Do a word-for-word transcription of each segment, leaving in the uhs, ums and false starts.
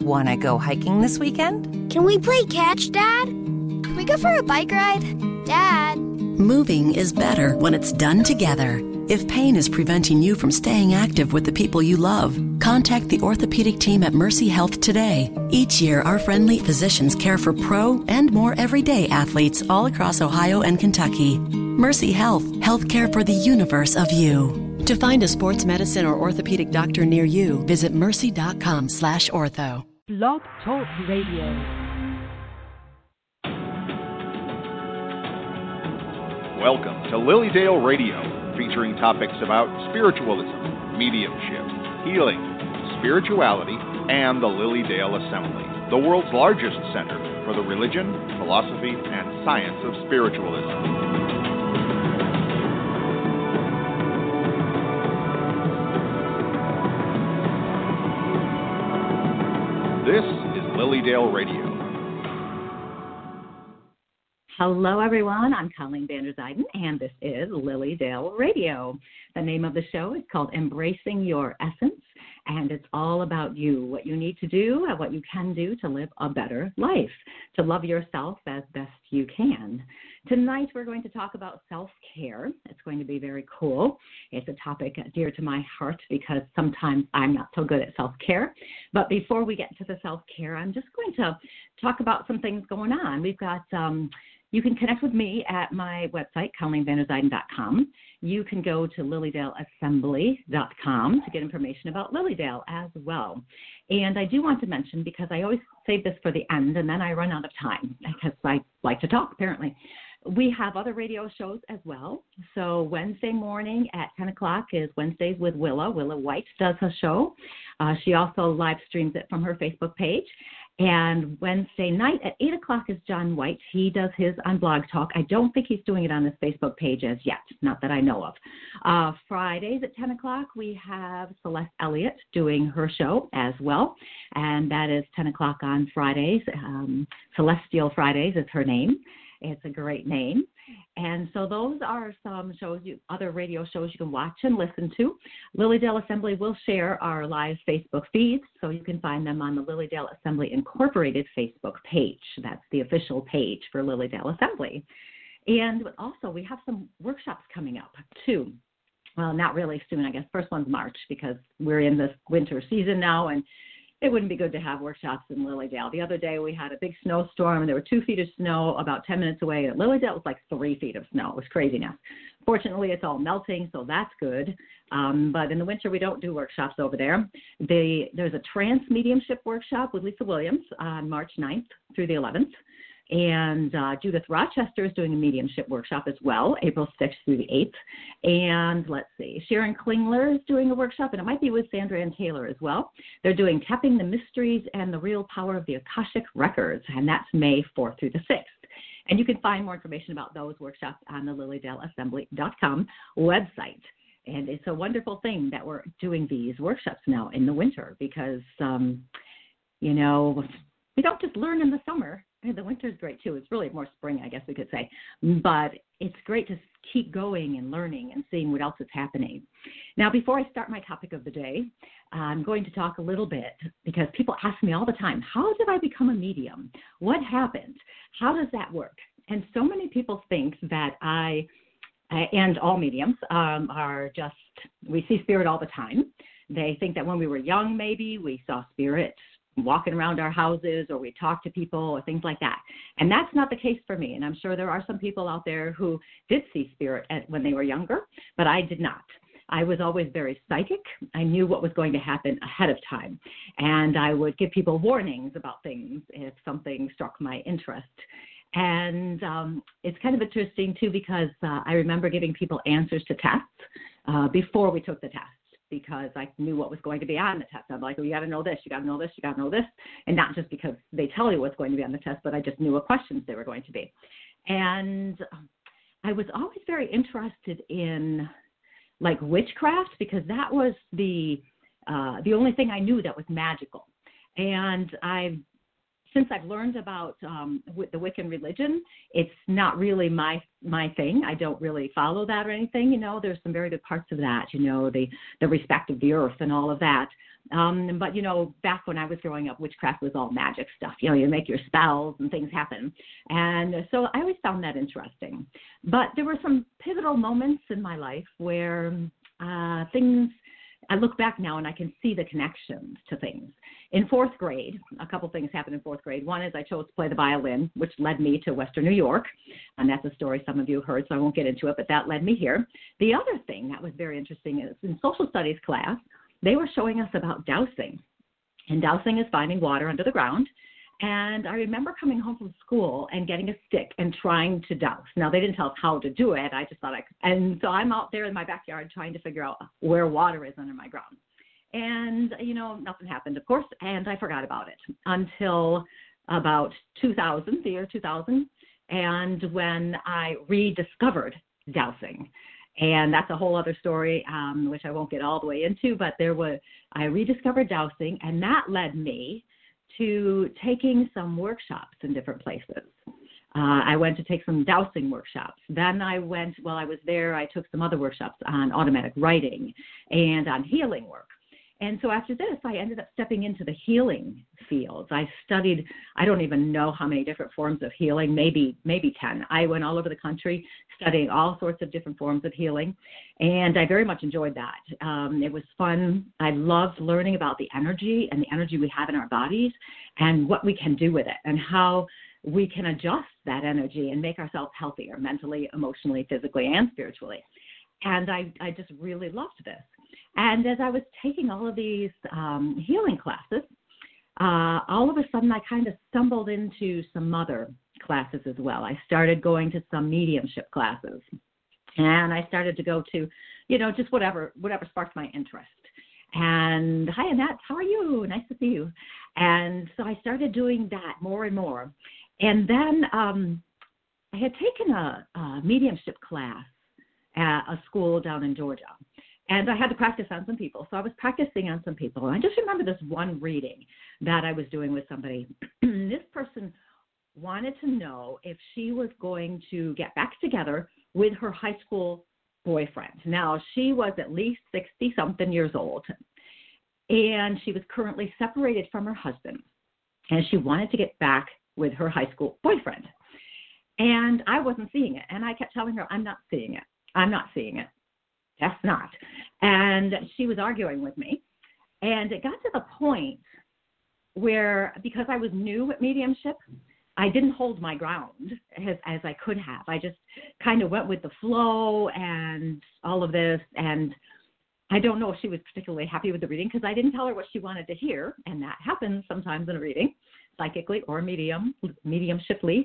Want to go hiking this weekend? Can we play catch, Dad? Can we go for a bike ride? Dad? Moving is better when it's done together. If pain is preventing you from staying active with the people you love, contact the orthopedic team at Mercy Health today. Each year, our friendly physicians care for pro and more everyday athletes all across Ohio and Kentucky. Mercy Health, healthcare for the universe of you. To find a sports medicine or orthopedic doctor near you, visit mercy.com slash ortho. Blog Talk Radio. Welcome to Lilydale Radio, featuring topics about spiritualism, mediumship, healing, spirituality, and the Lilydale Assembly, the world's largest center for the religion, philosophy, and science of spiritualism. This is Lilydale Radio. Hello, everyone. I'm Colleen Vander Zyden, and this is Lilydale Radio. The name of the show is called Embracing Your Essence, and it's all about you, what you need to do and what you can do to live a better life, to love yourself as best you can. Tonight, we're going to talk about self-care. It's going to be very cool. It's a topic dear to my heart because sometimes I'm not so good at self-care. But before we get to the self-care, I'm just going to talk about some things going on. We've got, um, you can connect with me at my website, colleen vander zyden dot com. You can go to lilydale assembly dot com to get information about Lilydale as well. And I do want to mention, because I always save this for the end and then I run out of time because I like to talk, apparently. We have other radio shows as well. So Wednesday morning at ten o'clock is Wednesdays with Willa. Willa White does a show. Uh, she also live streams it from her Facebook page. And Wednesday night at eight o'clock is John White. He does his on Blog Talk. I don't think he's doing it on his Facebook page as yet, not that I know of. Uh, Fridays at ten o'clock, we have Celeste Elliott doing her show as well. And that is ten o'clock on Fridays. Um, Celestial Fridays is her name. It's a great name. And so those are some shows, you, other radio shows you can watch and listen to. Lilydale Assembly will share our live Facebook feeds, so you can find them on the Lilydale Assembly Incorporated Facebook page. That's the official page for Lilydale Assembly. And also, we have some workshops coming up, too. Well, not really soon, I guess. First one's March, because we're in this winter season now, and it wouldn't be good to have workshops in Lilydale. The other day we had a big snowstorm, and there were two feet of snow about ten minutes away. At Lilydale, it was like three feet of snow. It was craziness. Fortunately, it's all melting, so that's good. Um, but in the winter, we don't do workshops over there. They, there's a trance mediumship workshop with Lisa Williams on March ninth through the eleventh. And uh, Judith Rochester is doing a mediumship workshop as well, April sixth through the eighth. And let's see, Sharon Klingler is doing a workshop, and it might be with Sandra Ann Taylor as well. They're doing Tapping the Mysteries and the Real Power of the Akashic Records, and that's May fourth through the sixth. And you can find more information about those workshops on the lilydale assembly dot com website. And it's a wonderful thing that we're doing these workshops now in the winter because, um, you know, we don't just learn in the summer. The winter is great, too. It's really more spring, I guess we could say. But it's great to keep going and learning and seeing what else is happening. Now, before I start my topic of the day, I'm going to talk a little bit because people ask me all the time, how did I become a medium? What happened? How does that work? And so many people think that I, and all mediums, um, are just, we see spirit all the time. They think that when we were young, maybe, we saw spirit walking around our houses, or we talk to people, or things like that. And that's not the case for me. And I'm sure there are some people out there who did see spirit at, when they were younger, but I did not. I was always very psychic. I knew what was going to happen ahead of time. And I would give people warnings about things if something struck my interest. And um, it's kind of interesting, too, because uh, I remember giving people answers to tests uh, before we took the test, because I knew what was going to be on the test. I'm like, oh, you got to know this, you got to know this, you got to know this. And not just because they tell you what's going to be on the test, but I just knew what questions they were going to be. And I was always very interested in, like, witchcraft, because that was the uh, the only thing I knew that was magical. And I since I've learned about um, with the Wiccan religion, it's not really my my thing. I don't really follow that or anything. You know, there's some very good parts of that. You know, the the respect of the earth and all of that. Um, but, you know, back when I was growing up, witchcraft was all magic stuff. You know, you make your spells and things happen. And so I always found that interesting. But there were some pivotal moments in my life where uh, things, I look back now and I can see the connections to things. In fourth grade, a couple things happened in fourth grade. One is I chose to play the violin, which led me to Western New York. And that's a story some of you heard, so I won't get into it, but that led me here. The other thing that was very interesting is in social studies class, they were showing us about dowsing. And dowsing is finding water under the ground. And I remember coming home from school and getting a stick and trying to douse. Now, they didn't tell us how to do it. I just thought I could. And so I'm out there in my backyard trying to figure out where water is under my ground. And, you know, nothing happened, of course, and I forgot about it until about two thousand, the year two thousand, and when I rediscovered dowsing. And that's a whole other story, um, which I won't get all the way into, but there was, I rediscovered dowsing, and that led me to taking some workshops in different places. Uh, I went to take some dowsing workshops. Then I went, while I was there, I took some other workshops on automatic writing and on healing work. And so after this, I ended up stepping into the healing fields. I studied, I don't even know how many different forms of healing, maybe maybe ten. I went all over the country studying all sorts of different forms of healing, and I very much enjoyed that. Um, it was fun. I loved learning about the energy and the energy we have in our bodies and what we can do with it and how we can adjust that energy and make ourselves healthier mentally, emotionally, physically, and spiritually. And I, I just really loved this. And as I was taking all of these um, healing classes, uh, all of a sudden I kind of stumbled into some other classes as well. I started going to some mediumship classes, and I started to go to, you know, just whatever whatever sparked my interest. And hi, Annette, how are you? Nice to see you. And so I started doing that more and more. And then um, I had taken a, a mediumship class at a school down in Georgia. And I had to practice on some people. So I was practicing on some people. And I just remember this one reading that I was doing with somebody. This person wanted to know if she was going to get back together with her high school boyfriend. Now, she was at least sixty-something years old. And she was currently separated from her husband. And she wanted to get back with her high school boyfriend. And I wasn't seeing it. And I kept telling her, I'm not seeing it. I'm not seeing it. That's not. And she was arguing with me. And it got to the point where, because I was new at mediumship, I didn't hold my ground as, as I could have. I just kind of went with the flow and all of this. And I don't know if she was particularly happy with the reading because I didn't tell her what she wanted to hear. And that happens sometimes in a reading, psychically or medium, mediumshiply.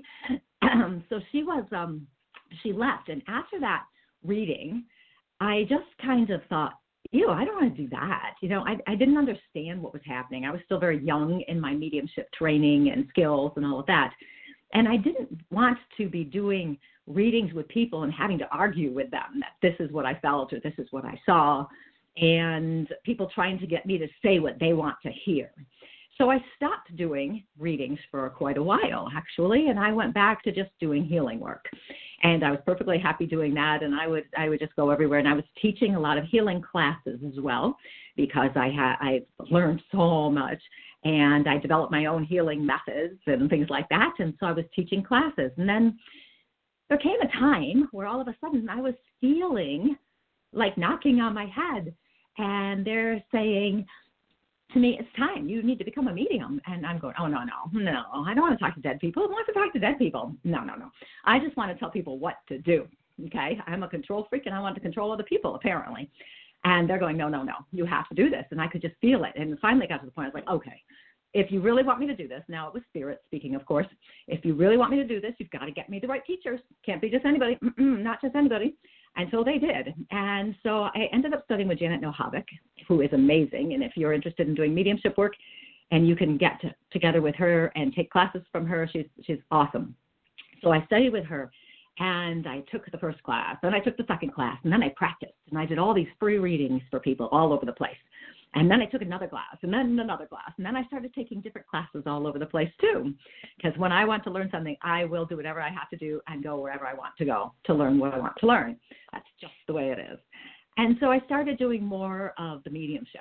So she was, um, she left. And after that reading, I just kind of thought, ew, I don't want to do that. You know, I, I didn't understand what was happening. I was still very young in my mediumship training and skills and all of that. And I didn't want to be doing readings with people and having to argue with them that this is what I felt or this is what I saw, and people trying to get me to say what they want to hear. So I stopped doing readings for quite a while, actually, and I went back to just doing healing work. And I was perfectly happy doing that, and I would I would just go everywhere. And I was teaching a lot of healing classes as well because I had I learned so much, and I developed my own healing methods and things like that. And so I was teaching classes. And then there came a time where all of a sudden I was feeling like knocking on my head, and they're saying to me, it's time. You need to become a medium. And I'm going, oh, no, no, no. I don't want to talk to dead people. I don't want to talk to dead people. No, no, no. I just want to tell people what to do, okay? I'm a control freak, and I want to control other people, apparently. And they're going, no, no, no. You have to do this. And I could just feel it. And finally it got to the point, I was like, okay, if you really want me to do this, now it was spirit speaking, of course. If you really want me to do this, you've got to get me the right teachers. Can't be just anybody. Mm-mm, not just anybody. And so they did. And so I ended up studying with Janet Nohavec, who is amazing. And if you're interested in doing mediumship work and you can get to, together with her and take classes from her, she's she's awesome. So I studied with her, and I took the first class, then I took the second class, and then I practiced. And I did all these free readings for people all over the place. And then I took another class, and then another class. And then I started taking different classes all over the place, too. Because when I want to learn something, I will do whatever I have to do and go wherever I want to go to learn what I want to learn. That's just the way it is. And so I started doing more of the mediumship.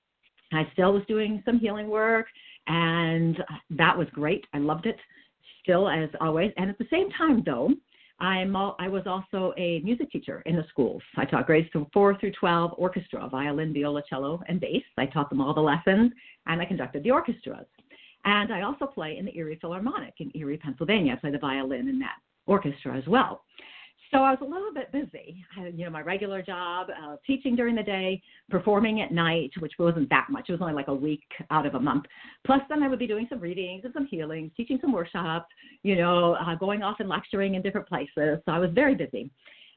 I still was doing some healing work, and that was great. I loved it, still as always. And at the same time, though, I'm all, I was also a music teacher in the schools. I taught grades four through twelve orchestra, violin, viola, cello, and bass. I taught them all the lessons, and I conducted the orchestras. And I also play in the Erie Philharmonic in Erie, Pennsylvania. I play the violin in that orchestra as well. So I was a little bit busy. I had, you know, my regular job, uh, teaching during the day, performing at night, which wasn't that much. It was only like a week out of a month. Plus, then I would be doing some readings and some healings, teaching some workshops, you know, uh, going off and lecturing in different places. So I was very busy.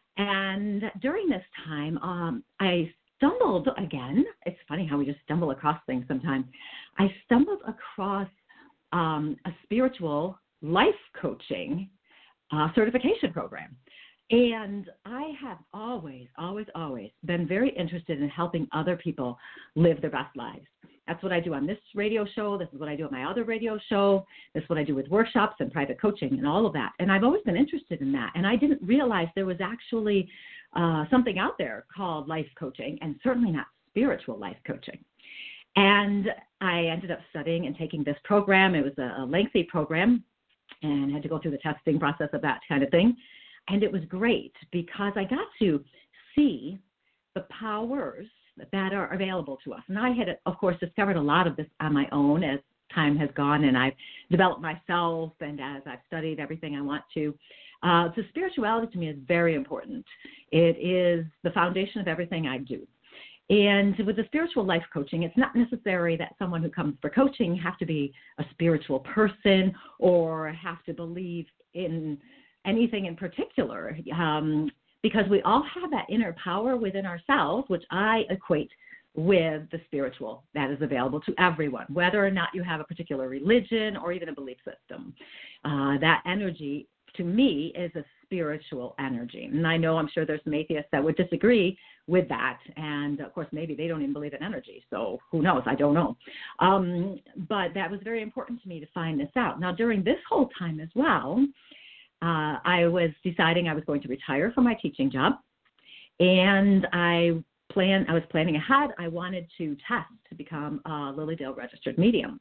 And during this time, um, I stumbled again. It's funny how we just stumble across things sometimes. I stumbled across um, a spiritual life coaching uh, certification program. And I have always, always, always been very interested in helping other people live their best lives. That's what I do on this radio show. This is what I do on my other radio show. This is what I do with workshops and private coaching and all of that. And I've always been interested in that. And I didn't realize there was actually uh, something out there called life coaching, and certainly not spiritual life coaching. And I ended up studying and taking this program. It was a, a lengthy program and had to go through the testing process of that kind of thing. And it was great because I got to see the powers that are available to us. And I had, of course, discovered a lot of this on my own as time has gone, and I've developed myself, and as I've studied everything I want to. Uh, so spirituality to me is very important. It is the foundation of everything I do. And with the spiritual life coaching, it's not necessary that someone who comes for coaching have to be a spiritual person or have to believe in anything in particular, um, because we all have that inner power within ourselves, which I equate with the spiritual that is available to everyone, whether or not you have a particular religion or even a belief system. Uh, that energy, to me, is a spiritual energy. And I know I'm sure there's some atheists that would disagree with that. And, of course, maybe they don't even believe in energy. So who knows? I don't know. Um, but that was very important to me to find this out. Now, during this whole time as well, Uh, I was deciding I was going to retire from my teaching job, and I plan. I was planning ahead. I wanted to test to become a Lily Dale registered medium,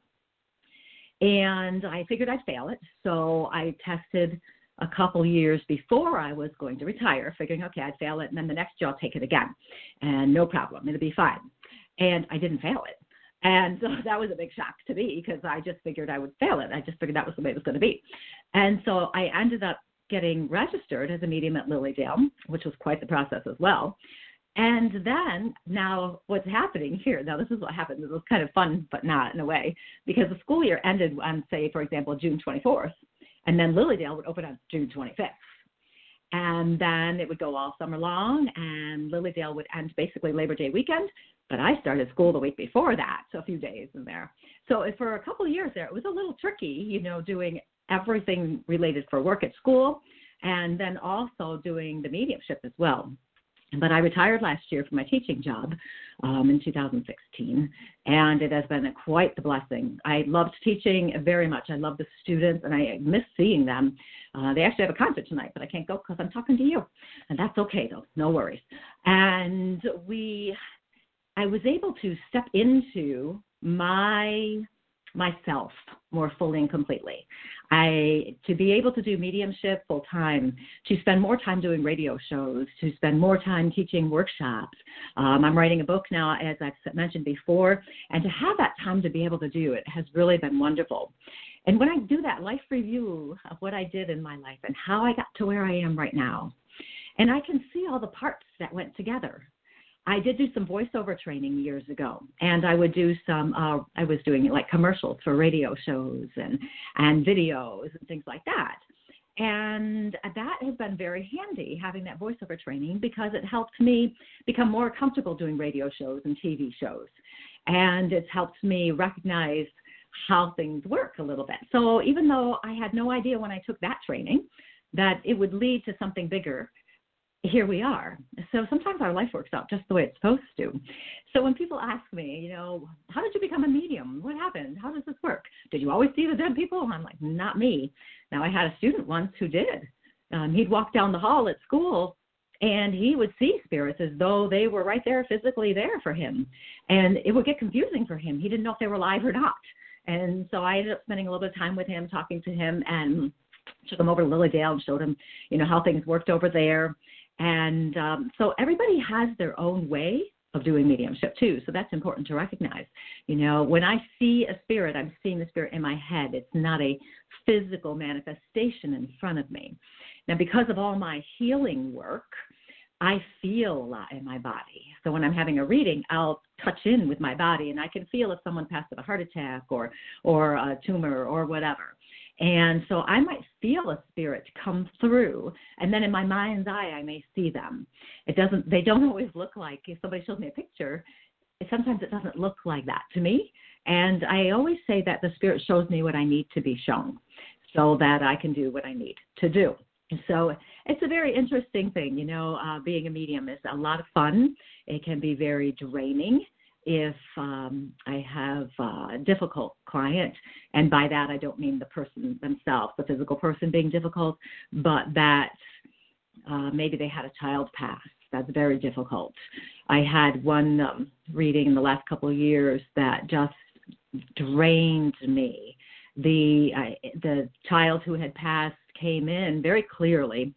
and I figured I'd fail it. So I tested a couple years before I was going to retire, figuring, okay, I'd fail it, and then the next year I'll take it again, and no problem, it'll be fine. And I didn't fail it. And so that was a big shock to me because I just figured I would fail it. I just figured that was the way it was going to be. And so I ended up getting registered as a medium at Lily Dale, which was quite the process as well. And then now what's happening here, now this is what happened. It was kind of fun, but not in a way, because the school year ended on, say, for example, June twenty-fourth, and then Lily Dale would open on June twenty-fifth. And then it would go all summer long, and Lily Dale would end basically Labor Day weekend. But I started school the week before that, so a few days in there. So for a couple of years there, it was a little tricky, you know, doing everything related for work at school and then also doing the mediumship as well. But I retired last year from my teaching job um, in two thousand sixteen, and it has been quite the blessing. I loved teaching very much. I love the students, and I miss seeing them. Uh, they actually have a concert tonight, but I can't go because I'm talking to you, and that's okay, though. No worries. And we... I was able to step into my myself more fully and completely. I to be able to do mediumship full time, to spend more time doing radio shows, to spend more time teaching workshops. Um, I'm writing a book now, as I've mentioned before, and to have that time to be able to do it has really been wonderful. And when I do that life review of what I did in my life and how I got to where I am right now, and I can see all the parts that went together. I did do some voiceover training years ago, and I would do some, uh, I was doing like commercials for radio shows and, and videos and things like that. And that has been very handy, having that voiceover training, because it helped me become more comfortable doing radio shows and T V shows. And it's helped me recognize how things work a little bit. So even though I had no idea when I took that training that it would lead to something bigger, here we are. So sometimes our life works out just the way it's supposed to. So when people ask me, you know, how did you become a medium? What happened? How does this work? Did you always see the dead people? And I'm like, not me. Now, I had a student once who did. Um, he'd walk down the hall at school, and he would see spirits as though they were right there, physically there for him. And it would get confusing for him. He didn't know if they were alive or not. And so I ended up spending a little bit of time with him, talking to him, and took him over to Lily Dale and showed him, you know, how things worked over there. And um, so everybody has their own way of doing mediumship too. So that's important to recognize. You know, when I see a spirit, I'm seeing the spirit in my head. It's not a physical manifestation in front of me. Now, because of all my healing work, I feel a lot in my body. So when I'm having a reading, I'll touch in with my body, and I can feel if someone passed with a heart attack or or a tumor or whatever. And so I might feel a spirit come through, and then in my mind's eye, I may see them. It doesn't. They don't always look like, if somebody shows me a picture, sometimes it doesn't look like that to me. And I always say that the spirit shows me what I need to be shown so that I can do what I need to do. So it's a very interesting thing, you know, uh, being a medium is a lot of fun. It can be very draining if um, I have a difficult client, and by that I don't mean the person themselves, the physical person being difficult, but that uh, maybe they had a child pass. That's very difficult. I had one um, reading in the last couple of years that just drained me. The uh, the child who had passed came in very clearly,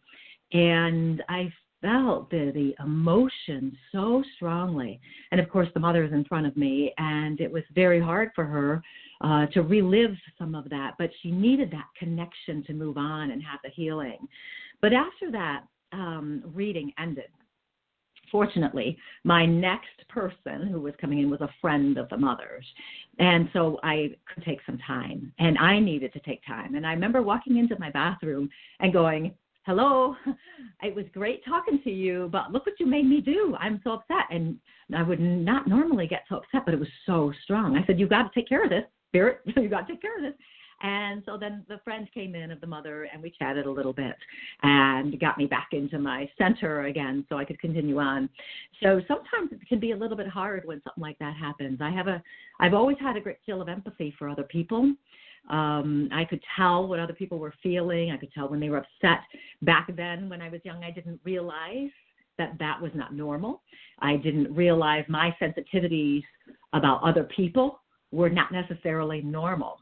and I felt the, the emotion so strongly. And, of course, the mother is in front of me, and it was very hard for her uh, to relive some of that, but she needed that connection to move on and have the healing. But after that um, reading ended, fortunately, my next person who was coming in was a friend of the mother's. And so I could take some time, and I needed to take time. And I remember walking into my bathroom and going, hello, it was great talking to you, but look what you made me do. I'm so upset. And I would not normally get so upset, but it was so strong. I said, you've got to take care of this, spirit. You've got to take care of this. And so then the friend came in of the mother, and we chatted a little bit and got me back into my center again so I could continue on. So sometimes it can be a little bit hard when something like that happens. I have a, I've always had a great deal of empathy for other people. Um, I could tell what other people were feeling. I could tell when they were upset. Back then when I was young, I didn't realize that that was not normal. I didn't realize my sensitivities about other people were not necessarily normal.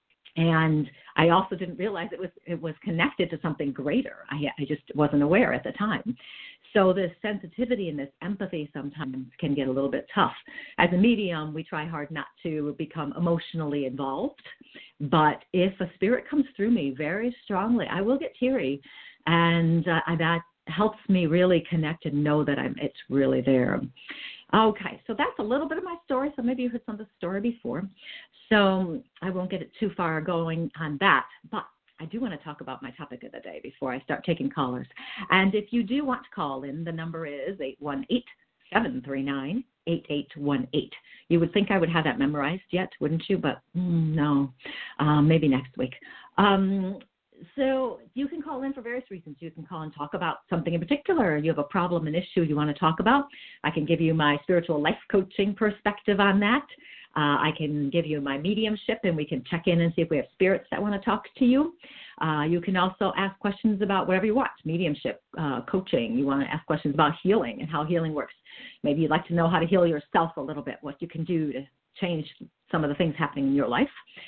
And I also didn't realize it was it was connected to something greater. I, I just wasn't aware at the time. So this sensitivity and this empathy sometimes can get a little bit tough. As a medium, we try hard not to become emotionally involved. But if a spirit comes through me very strongly, I will get teary. And uh, that helps me really connect and know that I'm it's really there. Okay, so that's a little bit of my story. So maybe you heard some of the story before. So I won't get it too far going on that. But I do want to talk about my topic of the day before I start taking callers. And if you do want to call in, the number is eight one eight, seven three nine, eight eight one eight. You would think I would have that memorized yet, wouldn't you? But mm, no, um, maybe next week. Um, so you can call in for various reasons. You can call and talk about something in particular. You have a problem, an issue you want to talk about. I can give you my spiritual life coaching perspective on that. Uh, I can give you my mediumship, and we can check in and see if we have spirits that want to talk to you. Uh, you can also ask questions about whatever you want, mediumship, uh, coaching. You want to ask questions about healing and how healing works. Maybe you'd like to know how to heal yourself a little bit, what you can do to change some of the things happening in your life.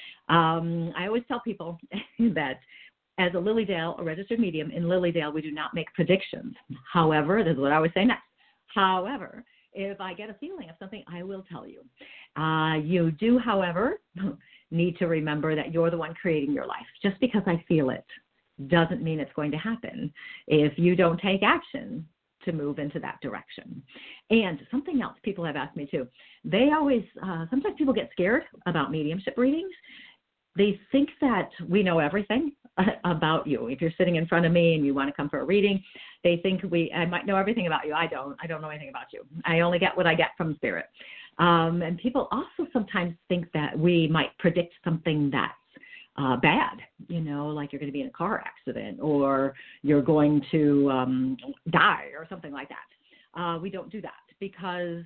Um, I always tell people that as a Lily Dale, a registered medium, in Lily Dale, we do not make predictions. However, this is what I always say next. However, if I get a feeling of something, I will tell you. Uh, you do, however, need to remember that you're the one creating your life. Just because I feel it doesn't mean it's going to happen if you don't take action to move into that direction. And something else people have asked me too. They always, uh, sometimes people get scared about mediumship readings. They think that we know everything about you. If you're sitting in front of me and you want to come for a reading, they think we, I might know everything about you. I don't. I don't know anything about you. I only get what I get from spirit. Um, and people also sometimes think that we might predict something that's uh, bad, you know, like you're going to be in a car accident or you're going to um, die or something like that. Uh, we don't do that because,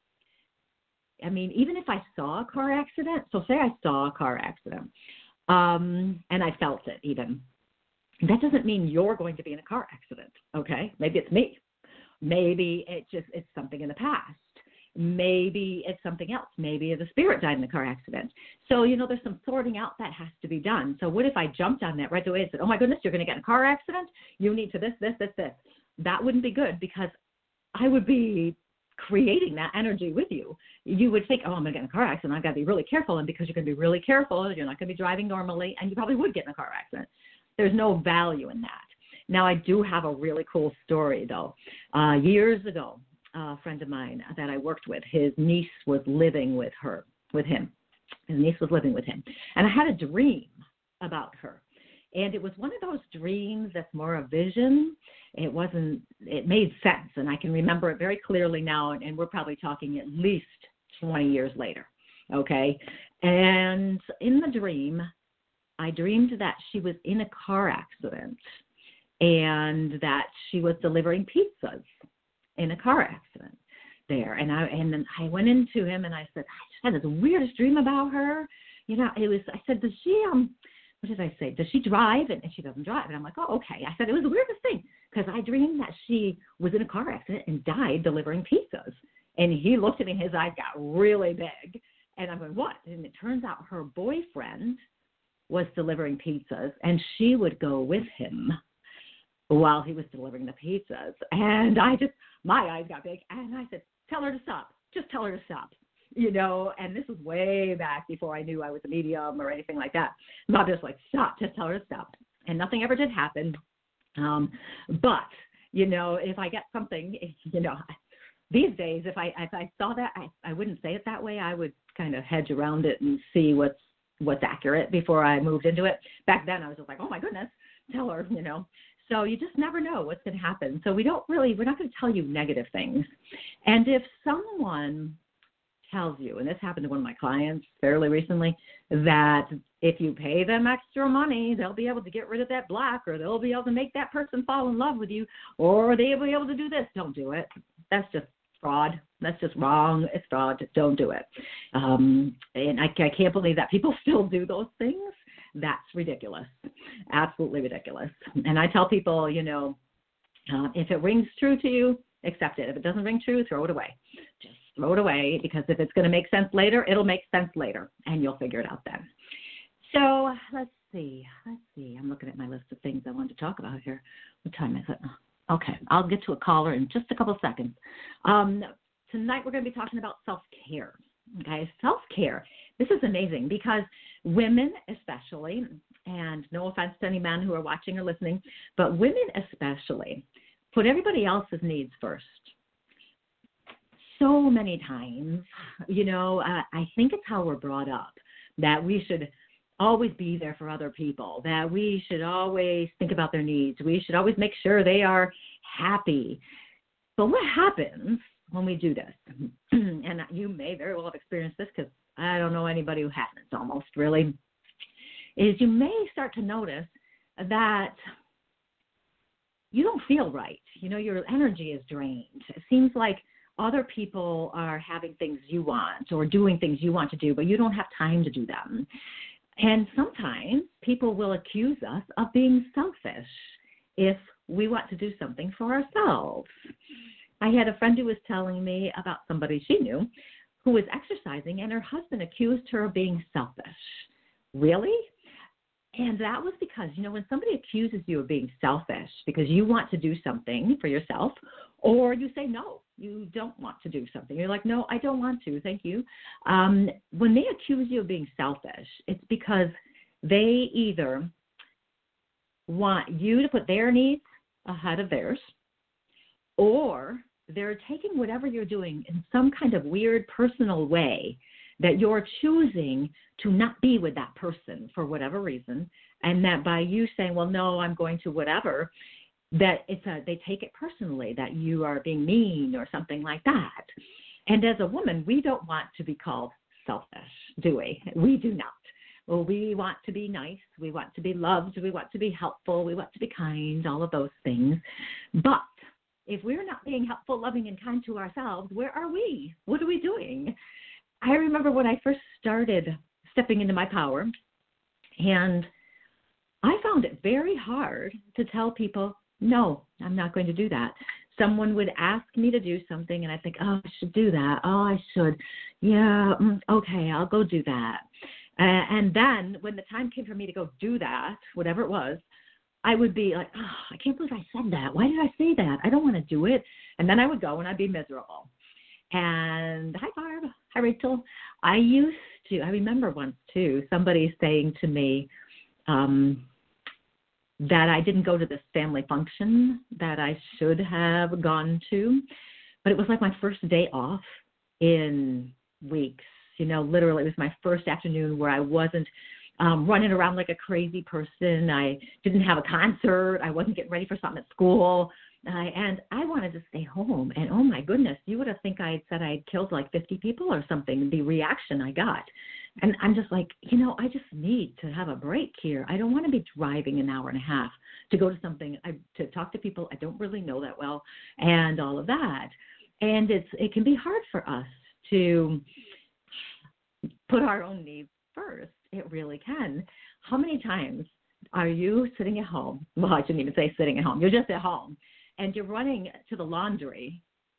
I mean, even if I saw a car accident, so say I saw a car accident um, and I felt it even, that doesn't mean you're going to be in a car accident, okay? Maybe it's me. Maybe it just it's something in the past. Maybe it's something else. Maybe the spirit died in the car accident. So, you know, there's some sorting out that has to be done. So what if I jumped on that right away and said, oh, my goodness, you're going to get in a car accident? You need to this, this, this, this. That wouldn't be good because I would be creating that energy with you. You would think, oh, I'm going to get in a car accident. I've got to be really careful. And because you're going to be really careful, you're not going to be driving normally, and you probably would get in a car accident. There's no value in that. Now, I do have a really cool story, though. Uh, years ago, a friend of mine that I worked with, his niece was living with her, with him. His niece was living with him. And I had a dream about her. And it was one of those dreams that's more a vision. It wasn't, it made sense. And I can remember it very clearly now. And, and we're probably talking at least twenty years later. Okay. And in the dream, I dreamed that she was in a car accident and that she was delivering pizzas in a car accident there. And I and then I went into him and I said, I just had this weirdest dream about her. You know, it was, I said, does she, um, what did I say? Does she drive? And, and she doesn't drive. And I'm like, oh, okay. I said, it was the weirdest thing because I dreamed that she was in a car accident and died delivering pizzas. And he looked at me and his eyes got really big. And I'm going, what? And it turns out her boyfriend was delivering pizzas and she would go with him while he was delivering the pizzas. And I just, my eyes got big. And I said, tell her to stop. Just tell her to stop. You know, and this was way back before I knew I was a medium or anything like that. And I'm just like, stop, just tell her to stop. And nothing ever did happen. Um, but, you know, if I get something, you know, these days, if I if I saw that, I, I wouldn't say it that way. I would kind of hedge around it and see what's what's accurate before I moved into it. Back then, I was just like, oh, my goodness, tell her, you know. So you just never know what's going to happen. So we don't really, we're not going to tell you negative things. And if someone tells you, and this happened to one of my clients fairly recently, that if you pay them extra money, they'll be able to get rid of that block, or they'll be able to make that person fall in love with you, or they'll be able to do this, don't do it. That's just fraud. That's just wrong. It's fraud. Just don't do it. Um, and I, I can't believe that people still do those things. That's ridiculous. Absolutely ridiculous. And I tell people, you know, uh, if it rings true to you, accept it. If it doesn't ring true, throw it away. Just throw it away, because if it's going to make sense later, it'll make sense later, and you'll figure it out then. So let's see. Let's see. I'm looking at my list of things I wanted to talk about here. What time is it? Okay, I'll get to a caller in just a couple of seconds. Um, tonight we're going to be talking about self-care. Okay, self-care. This is amazing because women especially, and no offense to any men who are watching or listening, but women especially put everybody else's needs first. So many times, you know, uh, I think it's how we're brought up, that we should always be there for other people, that we should always think about their needs. We should always make sure they are happy. But what happens when we do this? And you may very well have experienced this, because I don't know anybody who hasn't, almost really, is you may start to notice that you don't feel right. You know, your energy is drained. It seems like other people are having things you want or doing things you want to do, but you don't have time to do them. And sometimes people will accuse us of being selfish if we want to do something for ourselves. I had a friend who was telling me about somebody she knew who was exercising, and her husband accused her of being selfish. Really? And that was because, you know, when somebody accuses you of being selfish because you want to do something for yourself, or you say, no, you don't want to do something. You're like, no, I don't want to. Thank you. Um, when they accuse you of being selfish, it's because they either want you to put their needs ahead of theirs, or they're taking whatever you're doing in some kind of weird personal way that you're choosing to not be with that person for whatever reason, and that by you saying, well, no, I'm going to whatever, that it's a, they take it personally, that you are being mean or something like that. And as a woman, we don't want to be called selfish, do we? We do not. Well, we want to be nice. We want to be loved. We want to be helpful. We want to be kind, all of those things. But if we're not being helpful, loving, and kind to ourselves, where are we? What are we doing? I remember when I first started stepping into my power, and I found it very hard to tell people, no, I'm not going to do that. Someone would ask me to do something, and I think, oh, I should do that. Oh, I should. Yeah, okay, I'll go do that. Uh, and then when the time came for me to go do that, whatever it was, I would be like, oh, I can't believe I said that. Why did I say that? I don't want to do it. And then I would go and I'd be miserable. And hi, Barb. Hi, Rachel. I used to, I remember once too, somebody saying to me um, that I didn't go to this family function that I should have gone to. But it was like my first day off in weeks. You know, literally, it was my first afternoon where I wasn't um, running around like a crazy person. I didn't have a concert. I wasn't getting ready for something at school. Uh, and I wanted to stay home. And, oh, my goodness, you would have think I had said I had killed like fifty people or something, the reaction I got. And I'm just like, you know, I just need to have a break here. I don't want to be driving an hour and a half to go to something, I, to talk to people I don't really know that well and all of that. And it's it can be hard for us to put our own needs first. It really can. How many times are you sitting at home? Well, I shouldn't even say sitting at home. You're just at home, and you're running to the laundry,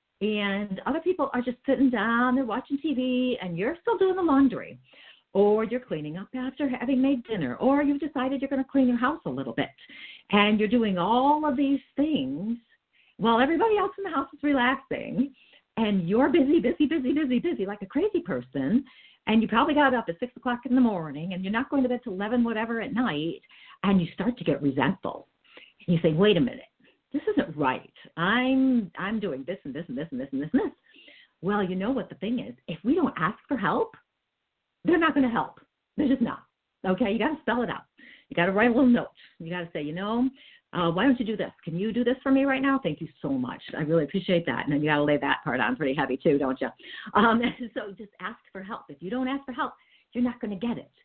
and other people are just sitting down, they're watching T V, and you're still doing the laundry, or you're cleaning up after having made dinner, or you've decided you're going to clean your house a little bit, and you're doing all of these things while everybody else in the house is relaxing, and you're busy, busy, busy, busy, busy, like a crazy person. And you probably got up at six o'clock in the morning, and you're not going to bed till eleven, whatever, at night, and you start to get resentful. And you say, wait a minute, this isn't right. I'm I'm doing this and this and this and this and this and this. Well, you know what the thing is? If we don't ask for help, they're not going to help. They're just not. Okay, you got to spell it out. You got to write a little note. You got to say, you know, uh, why don't you do this? Can you do this for me right now? Thank you so much. I really appreciate that. And then you got to lay that part on pretty heavy too, don't you? Um, so just ask for help. If you don't ask for help, you're not going to get it.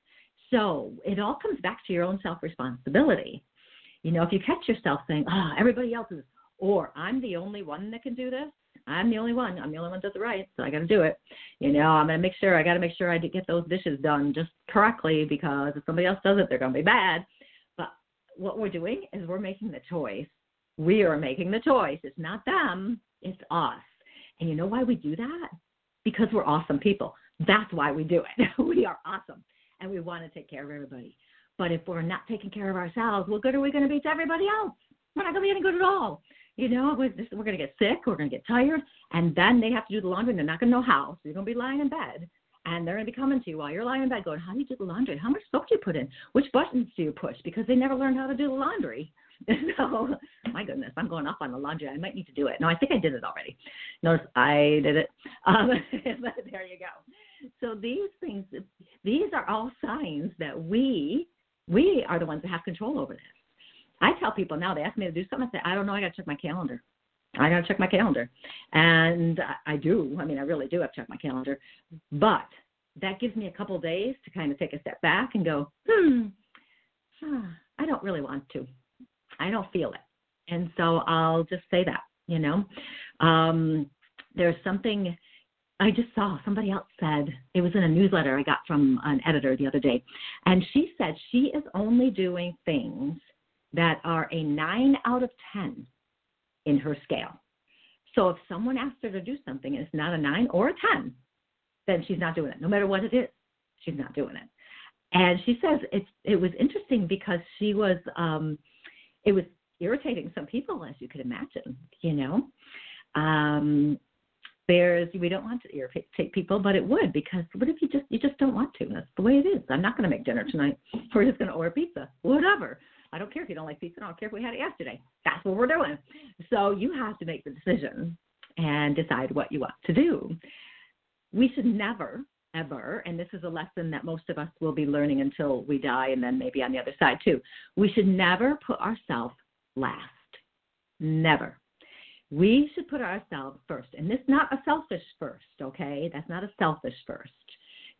So it all comes back to your own self-responsibility. You know, if you catch yourself saying, oh, everybody else is, or I'm the only one that can do this. I'm the only one. I'm the only one that does it right, so I got to do it. You know, I'm going to make sure, I got to make sure I get those dishes done just correctly, because if somebody else does it, they're going to be bad. But what we're doing is we're making the choice. We are making the choice. It's not them. It's us. And you know why we do that? Because we're awesome people. That's why we do it. We are awesome, and we want to take care of everybody. But if we're not taking care of ourselves, what good are we going to be to everybody else? We're not going to be any good at all. You know, we're, just, we're going to get sick, we're going to get tired, and then they have to do the laundry, and they're not going to know how. So you're going to be lying in bed, and they're going to be coming to you while you're lying in bed going, how do you do the laundry? How much soap do you put in? Which buttons do you push? Because they never learned how to do the laundry. So, my goodness, I'm going off on the laundry. I might need to do it. No, I think I did it already. Notice I did it. Um, but there you go. So these things, these are all signs that we, we are the ones that have control over this. I tell people now, they ask me to do something, I say, I don't know, I got to check my calendar. I got to check my calendar. And I do. I mean, I really do have to check my calendar. But that gives me a couple of days to kind of take a step back and go, hmm, I don't really want to. I don't feel it. And so I'll just say that, you know. Um, there's something I just saw. Somebody else said, it was in a newsletter I got from an editor the other day. And she said she is only doing things that are a nine out of ten in her scale. So if someone asks her to do something and it's not a nine or a ten, then she's not doing it. No matter what it is, she's not doing it. And she says it's it was interesting because she was um, it was irritating some people, as you could imagine. You know, um, there's we don't want to irritate people, but it would, because what if you just you just don't want to? That's the way it is. I'm not going to make dinner tonight. We're just going to order pizza, whatever. I don't care if you don't like pizza. I don't care if we had it yesterday. That's what we're doing. So you have to make the decision and decide what you want to do. We should never, ever, and this is a lesson that most of us will be learning until we die, and then maybe on the other side too, we should never put ourselves last. Never. We should put ourselves first. And this is not a selfish first, okay? That's not a selfish first.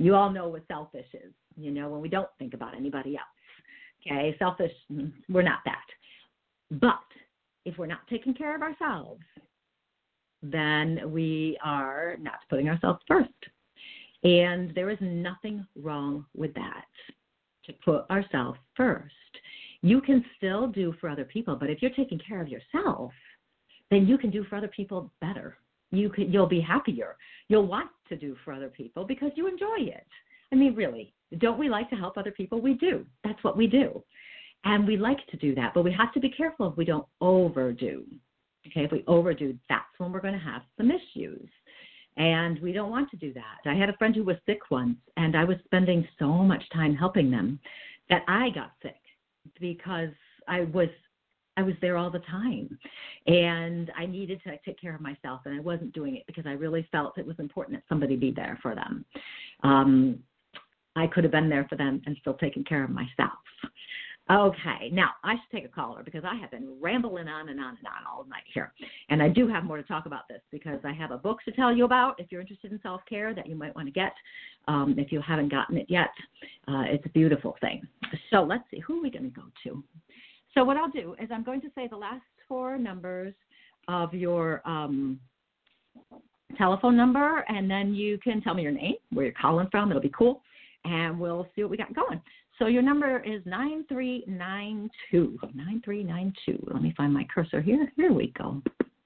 You all know what selfish is, you know, when we don't think about anybody else. Okay, selfish, we're not that. But if we're not taking care of ourselves, then we are not putting ourselves first. And there is nothing wrong with that, to put ourselves first. You can still do for other people, but if you're taking care of yourself, then you can do for other people better. You can, you'll be happier. You'll want to do for other people because you enjoy it. I mean, really, don't we like to help other people? We do. That's what we do. And we like to do that, but we have to be careful if we don't overdo. Okay, if we overdo, that's when we're going to have some issues. And we don't want to do that. I had a friend who was sick once, and I was spending so much time helping them that I got sick because I was I was there all the time. And I needed to take care of myself, and I wasn't doing it because I really felt it was important that somebody be there for them. Um, I could have been there for them and still taken care of myself. Okay, now I should take a caller because I have been rambling on and on and on all night here. And I do have more to talk about this because I have a book to tell you about if you're interested in self-care that you might want to get. Um, if you haven't gotten it yet, uh, it's a beautiful thing. So let's see, who are we going to go to? So what I'll do is I'm going to say the last four numbers of your um, telephone number, and then you can tell me your name, where you're calling from. It'll be cool, and we'll see what we got going. So your number is nine three nine two. nine three nine two. Let me find my cursor here. Here we go.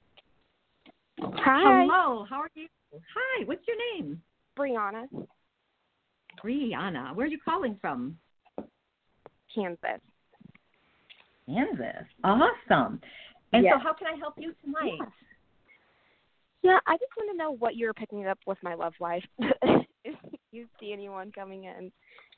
Hi. Hello. How are you? Hi. What's your name? Brianna. Brianna. Where are you calling from? Kansas. Kansas. Awesome. And yes. so how can I help you tonight? Yeah. yeah, I just want to know what you're picking up with my love life. If you see anyone coming in.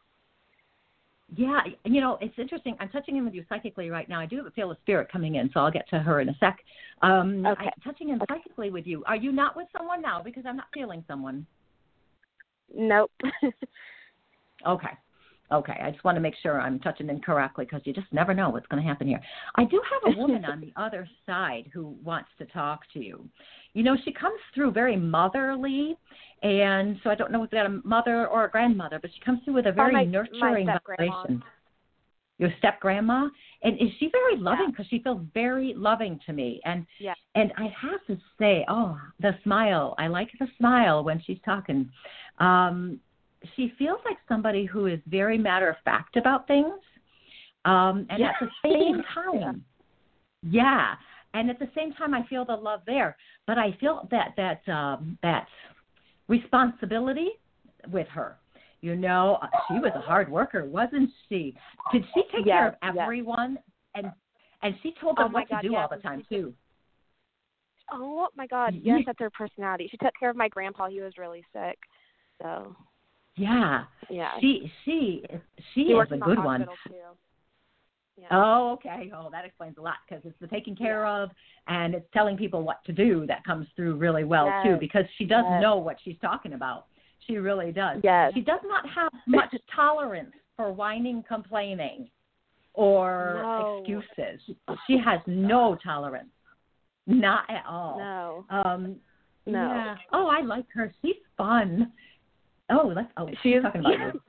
Yeah, you know, it's interesting. I'm touching in with you psychically right now. I do feel a spirit coming in, so I'll get to her in a sec. Um, okay. I'm touching in psychically with you. Are you not with someone now? Because I'm not feeling someone. Nope. Okay. Okay. I just want to make sure I'm touching in correctly because you just never know what's going to happen here. I do have a woman on the other side who wants to talk to you. You know, she comes through very motherly, and so I don't know if that's a mother or a grandmother, but she comes through with a very oh, my, nurturing my vibration. Your step-grandma? And is she very loving? Because yeah. she feels very loving to me. And yeah. and I have to say, oh, the smile. I like the smile when she's talking. Um, she feels like somebody who is very matter-of-fact about things. Um, and yeah. at the same time, yeah. yeah. And at the same time, I feel the love there. But I feel that that um, that responsibility with her. You know, she was a hard worker, wasn't she? Did she take yes, care of everyone? Yes. And and she told them oh what God, to do yes. all the time, too. Oh, my God. Yes, that's her personality. She took care of my grandpa. He was really sick. So, yeah. Yeah. She, she, she, she is works a in the good one. Too. Yeah. Oh, okay. Oh, that explains a lot because it's the taking care yeah. of and it's telling people what to do that comes through really well, yes. too, because she does yes. know what she's talking about. She really does. Yes. She does not have much tolerance for whining, complaining, or no. excuses. She has no tolerance. Not at all. No. Um, no. Yeah. Oh, I like her. She's fun. Oh, let's. Oh, she she's is talking about you.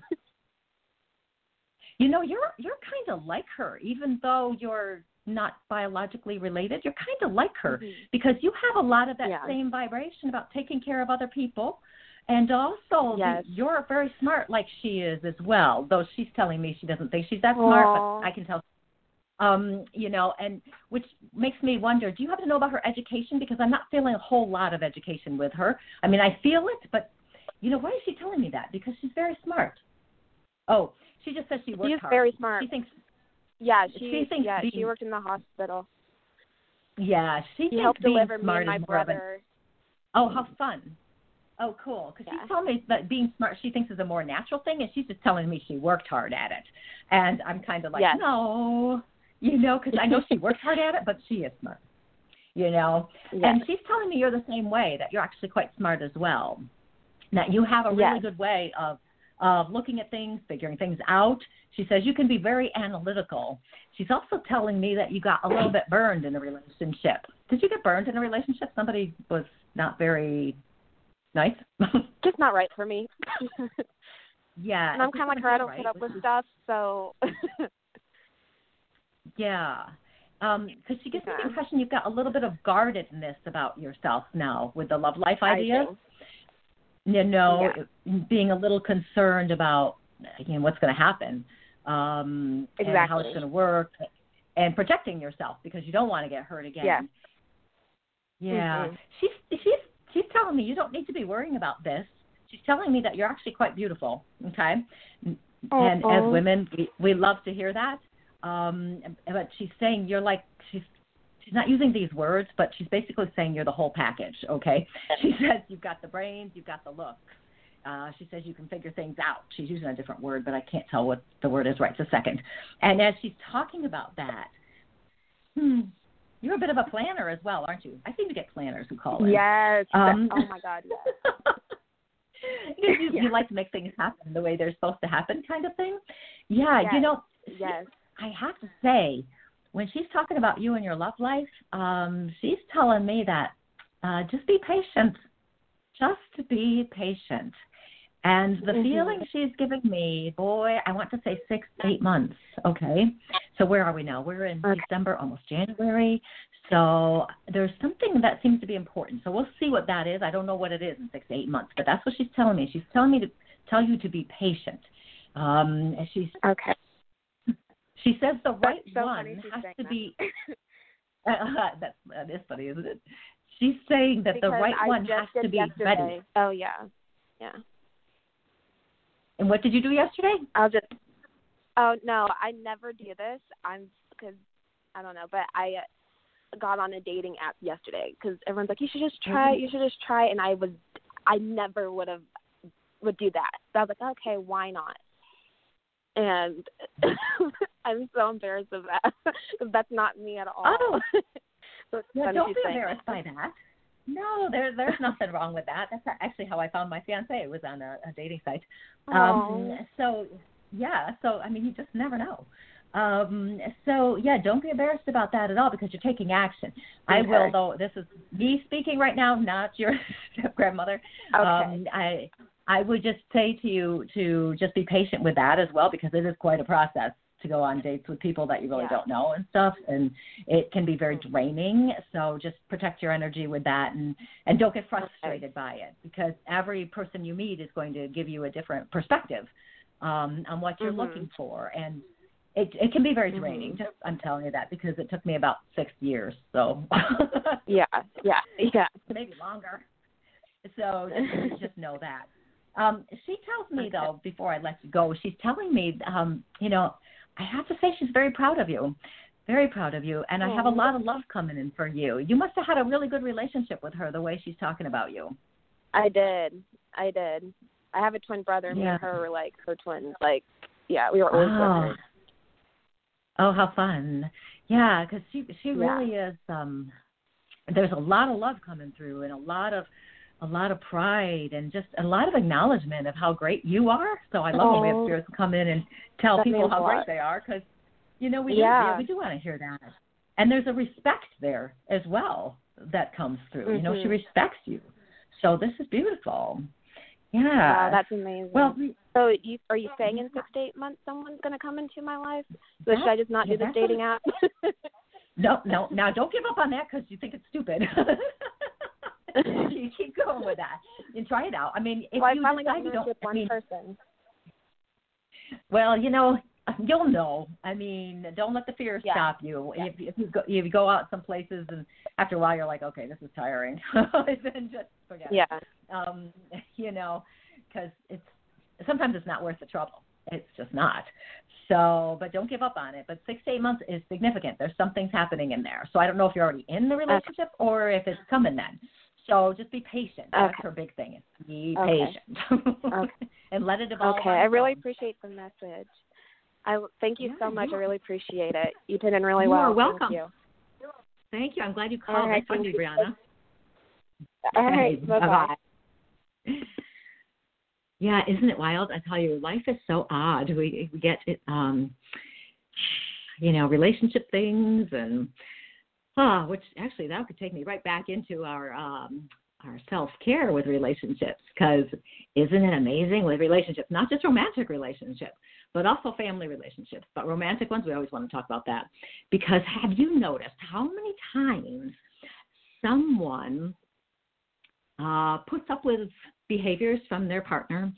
You know, you're you're kind of like her, even though you're not biologically related. You're kind of like her mm-hmm. because you have a lot of that yeah. same vibration about taking care of other people. And also, yes. the, you're very smart like she is as well, though she's telling me she doesn't think she's that Aww. smart, but I can tell. Um, you know, and which makes me wonder, do you happen to know about her education? Because I'm not feeling a whole lot of education with her. I mean, I feel it, but, you know, why is she telling me that? Because she's very smart. Oh, she just says she works She's hard. very smart. She thinks. Yeah, she, she thinks yeah, being, she worked in the hospital. Yeah, she, she thinks helped being deliver me smart and my is more of an, brother. oh, how fun. Oh, cool. Because yeah. she's telling me that being smart, she thinks is a more natural thing, and she's just telling me she worked hard at it. And I'm kind of like, yes. no, you know, because I know she worked hard at it, but she is smart, you know. Yes. And she's telling me you're the same way, that you're actually quite smart as well, that you have a really yes. good way of of looking at things, figuring things out. She says you can be very analytical. She's also telling me that you got a little bit burned in a relationship. Did you get burned in a relationship? Somebody was not very nice? Just not right for me. Yeah. And I'm kind of like her. I don't right, put up with is, stuff, so. yeah. Um, because she gives yeah. me the impression you've got a little bit of guardedness about yourself now with the love life idea. You know, yeah. being a little concerned about, you know, what's going to happen, um, exactly. and how it's going to work, and protecting yourself because you don't want to get hurt again. Yeah. Yeah. Mm-hmm. She's she's she's telling me you don't need to be worrying about this. She's telling me that you're actually quite beautiful. Okay. Oh, and oh. as women, we, we love to hear that. Um, but she's saying you're like, she's, she's not using these words, but she's basically saying you're the whole package, okay? She says you've got the brains, you've got the looks. Uh, she says you can figure things out. She's using a different word, but I can't tell what the word is right this second. And as she's talking about that, hmm, you're a bit of a planner as well, aren't you? I seem to get planners who call in. Yes. Um, oh, my God, yes. you, you, yeah. you like to make things happen the way they're supposed to happen kind of thing. Yeah, yes. you know, yes. I have to say, when she's talking about you and your love life, um, she's telling me that uh, just be patient. Just be patient. And the mm-hmm. feeling she's giving me, boy, I want to say six, eight months. Okay. So where are we now? We're in okay. December, almost January. So there's something that seems to be important. So we'll see what that is. I don't know what it is in six to eight months, but that's what she's telling me. She's telling me to tell you to be patient. Um, and she's okay. She says the right so one has to that. be. Uh, that's that is funny, isn't it? She's saying that because the right I one just has to be yesterday. ready. Oh yeah, yeah. And what did you do yesterday? I'll just. Oh no, I never do this. I'm because I don't know, but I got on a dating app yesterday because everyone's like, you should just try. Mm-hmm. You should just try, and I was, I never would have would do that. So I was like, okay, why not? And I'm so embarrassed of that. That's not me at all. Oh, so yeah, don't be embarrassed that. by that. No, there, there's nothing wrong with that. That's actually how I found my fiance. It was on a, a dating site. Um, so, yeah, so, I mean, you just never know. Um, so, yeah, don't be embarrassed about that at all because you're taking action. Okay. I will, though, this is me speaking right now, not your step-grandmother. Okay. Um, I... I would just say to you to just be patient with that as well because it is quite a process to go on dates with people that you really yeah. don't know and stuff, and it can be very draining. So just protect your energy with that and, and don't get frustrated okay. by it because every person you meet is going to give you a different perspective um, on what you're mm-hmm. looking for. And it it can be very draining. Mm-hmm. Just, I'm telling you that because it took me about six years. So yeah, yeah, yeah, maybe longer. So just, just know that. Um, she tells me, though, before I let you go, she's telling me, um, you know, I have to say she's very proud of you, very proud of you, and I have a lot of love coming in for you. You must have had a really good relationship with her the way she's talking about you. I did. I did. I have a twin brother. Me yeah. and her were like her twins. Like, yeah, we were always oh. brothers. Oh, how fun. Yeah, because she, she yeah. really is, um, there's a lot of love coming through and a lot of, a lot of pride and just a lot of acknowledgement of how great you are. So I love oh, when we have spirits come in and tell that people how great lot. they are because, you know, we, yeah. do, we do want to hear that. And there's a respect there as well that comes through. Mm-hmm. You know, she respects you. So this is beautiful. Yeah. Wow, that's amazing. Well, so you, are you saying in six to eight months someone's going to come into my life? So should I just not yeah, do this dating app? No, no. Now, don't give up on that because you think it's stupid. You keep going with that and try it out. I mean, if well, you I finally decide got you don't, with one I mean, person. Well, you know, you'll know. I mean, don't let the fear yeah. stop you. Yeah. If, if you go, if you go out some places and after a while you're like, okay, this is tiring, then just forget yeah. it. Um, you know, because it's sometimes it's not worth the trouble. It's just not. So, but don't give up on it. But six to eight months is significant. There's something's happening in there. So I don't know if you're already in the relationship okay. or if it's coming then. So just be patient. That's okay. her big thing. Is be okay. patient okay. and let it evolve. Okay, I really appreciate the message. I thank you yeah, so much. I really appreciate it. You did in really You're well. welcome. Thank you. Thank you. I'm glad you called. Right, Thank you, Brianna. All right. Bye bye. Yeah, isn't it wild? I tell you, life is so odd. We we get it, um, you know, relationship things and. Oh, which actually that could take me right back into our um, our self-care with relationships, because isn't it amazing with relationships, not just romantic relationships, but also family relationships, but romantic ones, we always want to talk about that. Because have you noticed how many times someone uh, puts up with behaviors from their partner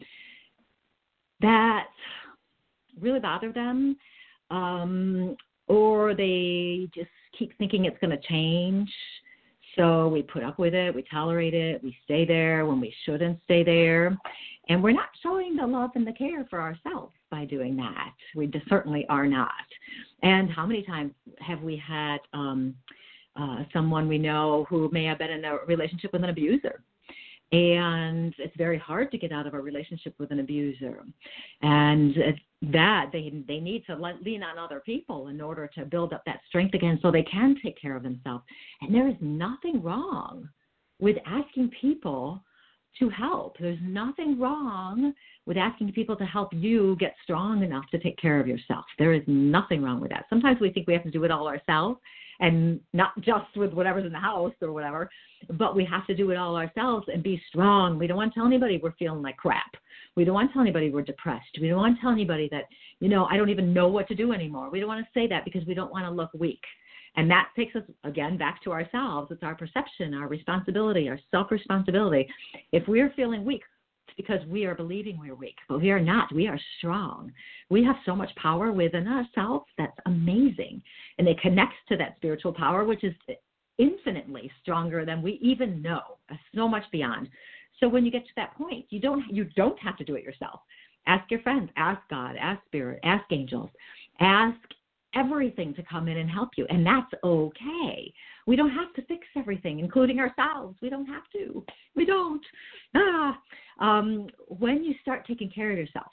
that really bother them, um, or they just keep thinking it's going to change? So we put up with it, we tolerate it, we stay there when we shouldn't stay there. And we're not showing the love and the care for ourselves by doing that. We just certainly are not. And how many times have we had um, uh, someone we know who may have been in a relationship with an abuser? And it's very hard to get out of a relationship with an abuser. And that they they need to lean on other people in order to build up that strength again so they can take care of themselves. And there is nothing wrong with asking people to help. There's nothing wrong with asking people to help you get strong enough to take care of yourself. There is nothing wrong with that. Sometimes we think we have to do it all ourselves, and not just with whatever's in the house or whatever, but we have to do it all ourselves and be strong. We don't want to tell anybody we're feeling like crap. We don't want to tell anybody we're depressed. We don't want to tell anybody that, you know, I don't even know what to do anymore. We don't want to say that because we don't want to look weak. And that takes us, again, back to ourselves. It's our perception, our responsibility, our self-responsibility. If we're feeling weak, it's because we are believing we're weak, but we are not. We are strong. We have so much power within ourselves. That's amazing. And it connects to that spiritual power, which is infinitely stronger than we even know, so much beyond. So when you get to that point, you don't you don't have to do it yourself. Ask your friends, ask God, ask Spirit, ask angels, ask everything to come in and help you, and that's okay. We don't have to fix everything, including ourselves. We don't have to. We don't. Ah, um, when you start taking care of yourself,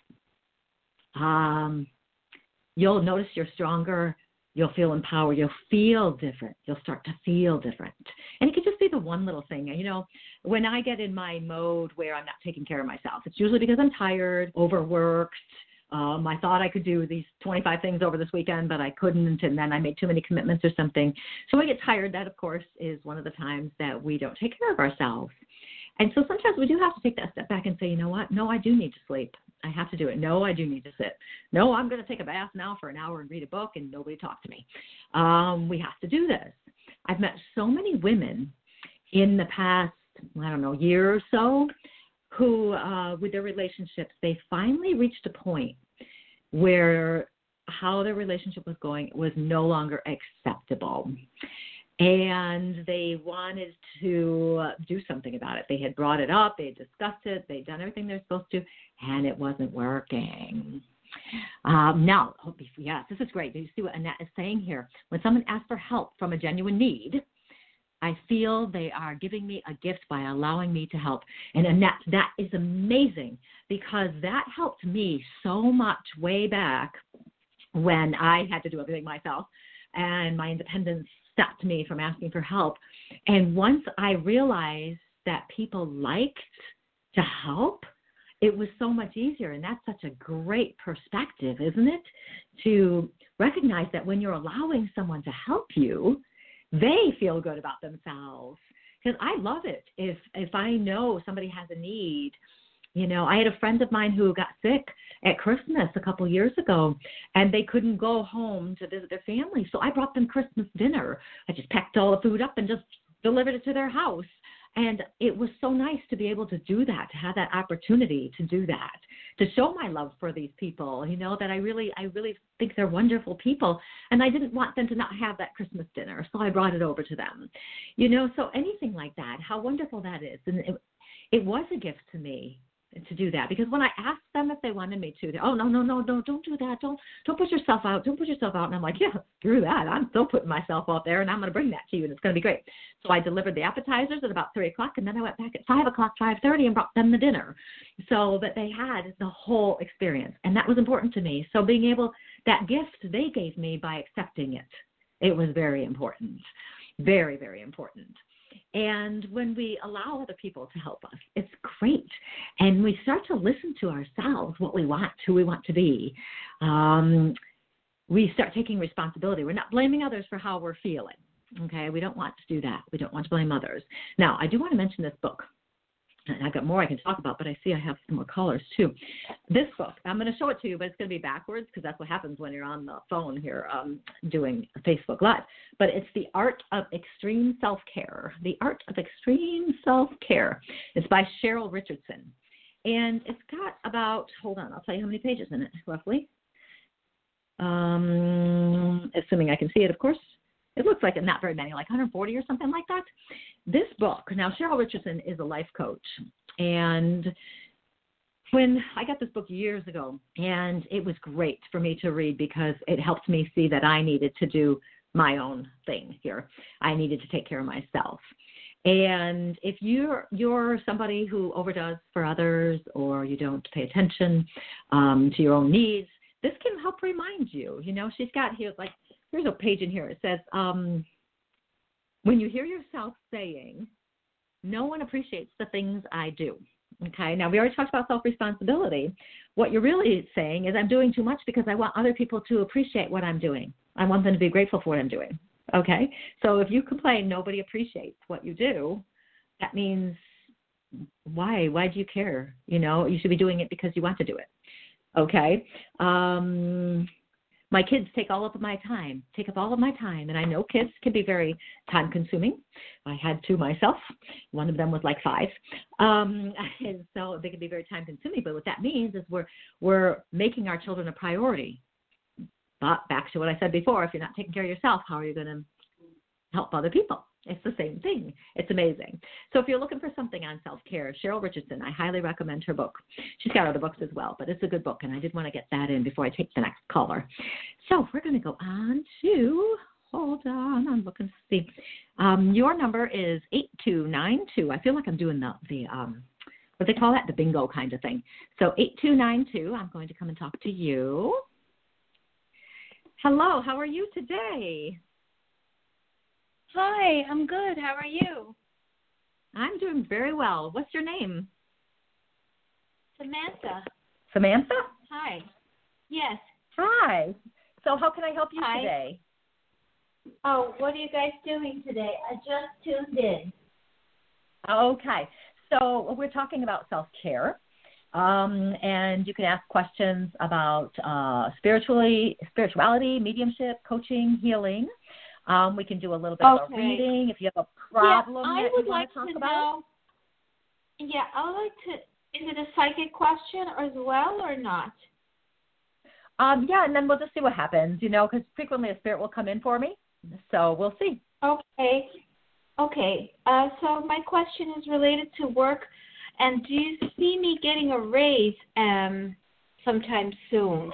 um, you'll notice you're stronger. You'll feel empowered. You'll feel different. You'll start to feel different. And it could just be the one little thing. You know, when I get in my mode where I'm not taking care of myself, it's usually because I'm tired, overworked. Um, I thought I could do these twenty-five things over this weekend, but I couldn't, and then I made too many commitments or something. So I get tired. That, of course, is one of the times that we don't take care of ourselves. And so sometimes we do have to take that step back and say, you know what? No, I do need to sleep. I have to do it. No, I do need to sit. No, I'm going to take a bath now for an hour and read a book and nobody talk to me. Um, we have to do this. I've met so many women in the past, I don't know, year or so who, uh, with their relationships, they finally reached a point where how their relationship was going was no longer acceptable. And they wanted to do something about it. They had brought it up, they had discussed it, they'd done everything they're supposed to, and it wasn't working. Um, now, oh, yes, this is great. Do you see what Annette is saying here? When someone asks for help from a genuine need, I feel they are giving me a gift by allowing me to help. And Annette, that is amazing, because that helped me so much way back when I had to do everything myself, and my independence stopped me from asking for help. And once I realized that people liked to help, it was so much easier. And that's such a great perspective, isn't it? To recognize that when you're allowing someone to help you, they feel good about themselves. Because I love it. If if I know somebody has a need, you know, I had a friend of mine who got sick at Christmas a couple years ago, and they couldn't go home to visit their family. So I brought them Christmas dinner. I just packed all the food up and just delivered it to their house. And it was so nice to be able to do that, to have that opportunity to do that, to show my love for these people, you know, that I really, I really think they're wonderful people. And I didn't want them to not have that Christmas dinner, so I brought it over to them. You know, so anything like that, how wonderful that is. And it, it was a gift to me to do that, because when I asked them if they wanted me to, they, oh, no, no, no, no, don't do that. Don't, don't put yourself out. Don't put yourself out. And I'm like, yeah, screw that. I'm still putting myself out there, and I'm going to bring that to you, and it's going to be great. So I delivered the appetizers at about three o'clock, and then I went back at five o'clock, five thirty, and brought them the dinner so that they had the whole experience. And that was important to me. So being able, that gift they gave me by accepting it, it was very important, very, very important. And when we allow other people to help us, it's great. And we start to listen to ourselves, what we want, who we want to be. Um, we start taking responsibility. We're not blaming others for how we're feeling. Okay, we don't want to do that. We don't want to blame others. Now, I do want to mention this book. And I've got more I can talk about, but I see I have some more callers too. This book, I'm going to show it to you, but it's going to be backwards because that's what happens when you're on the phone here um, doing Facebook Live. But it's The Art of Extreme Self-Care. The Art of Extreme Self-Care. It's by Cheryl Richardson. And it's got about, hold on, I'll tell you how many pages in it, roughly. Um, assuming I can see it, of course. It looks like not very many, like one hundred forty or something like that. This book, now Cheryl Richardson is a life coach. And when I got this book years ago, and it was great for me to read because it helped me see that I needed to do my own thing here. I needed to take care of myself. And if you're you're somebody who overdoes for others or you don't pay attention um, to your own needs, this can help remind you. You know, she's got here like, here's a page in here. It says, um, when you hear yourself saying, no one appreciates the things I do. Okay, now we already talked about self-responsibility. What you're really saying is I'm doing too much because I want other people to appreciate what I'm doing. I want them to be grateful for what I'm doing. Okay, so if you complain nobody appreciates what you do, that means why? Why do you care? You know, you should be doing it because you want to do it. Okay. Um, My kids take all of my time, take up all of my time. And I know kids can be very time consuming. I had two myself. One of them was like five. Um, and so they can be very time consuming. But what that means is we're, we're making our children a priority. But back to what I said before, if you're not taking care of yourself, how are you going to help other people? It's the same thing. It's amazing. So if you're looking for something on self-care, Cheryl Richardson, I highly recommend her book. She's got other books as well, but it's a good book, and I did want to get that in before I take the next caller. So we're going to go on to, hold on, I'm looking to see. Um, your number is eight two nine two. I feel like I'm doing the, the um, what do they call that? The bingo kind of thing. So eight two nine two, I'm going to come and talk to you. Hello, how are you today? Hi, I'm good. How are you? I'm doing very well. What's your name? Samantha. Samantha? Hi. Yes. Hi. So how can I help you Hi. today? Oh, what are you guys doing today? I just tuned in. Okay. So we're talking about self-care. Um, and you can ask questions about uh, spiritually, spirituality, mediumship, coaching, healing. Um, we can do a little bit okay. of a reading if you have a problem yeah, I that would you like want to talk to about. Know, yeah, I would like to, is it a psychic question as well or not? Um, yeah, and then we'll just see what happens, you know, because frequently a spirit will come in for me. So we'll see. Okay. Okay. Uh, so my question is related to work. And do you see me getting a raise um, sometime soon?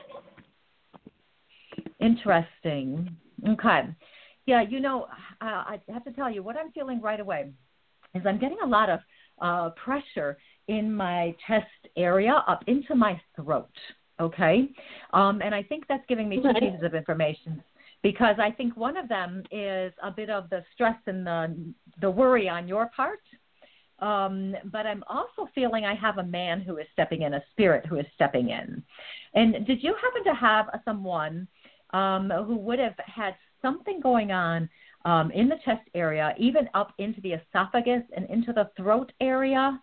Interesting. Okay. Yeah, you know, uh, I have to tell you, what I'm feeling right away is I'm getting a lot of uh, pressure in my chest area up into my throat, okay? Um, and I think that's giving me two Okay. pieces of information because I think one of them is a bit of the stress and the, the worry on your part. Um, but I'm also feeling I have a man who is stepping in, a spirit who is stepping in. And did you happen to have someone um, who would have had something going on um, in the chest area, even up into the esophagus and into the throat area?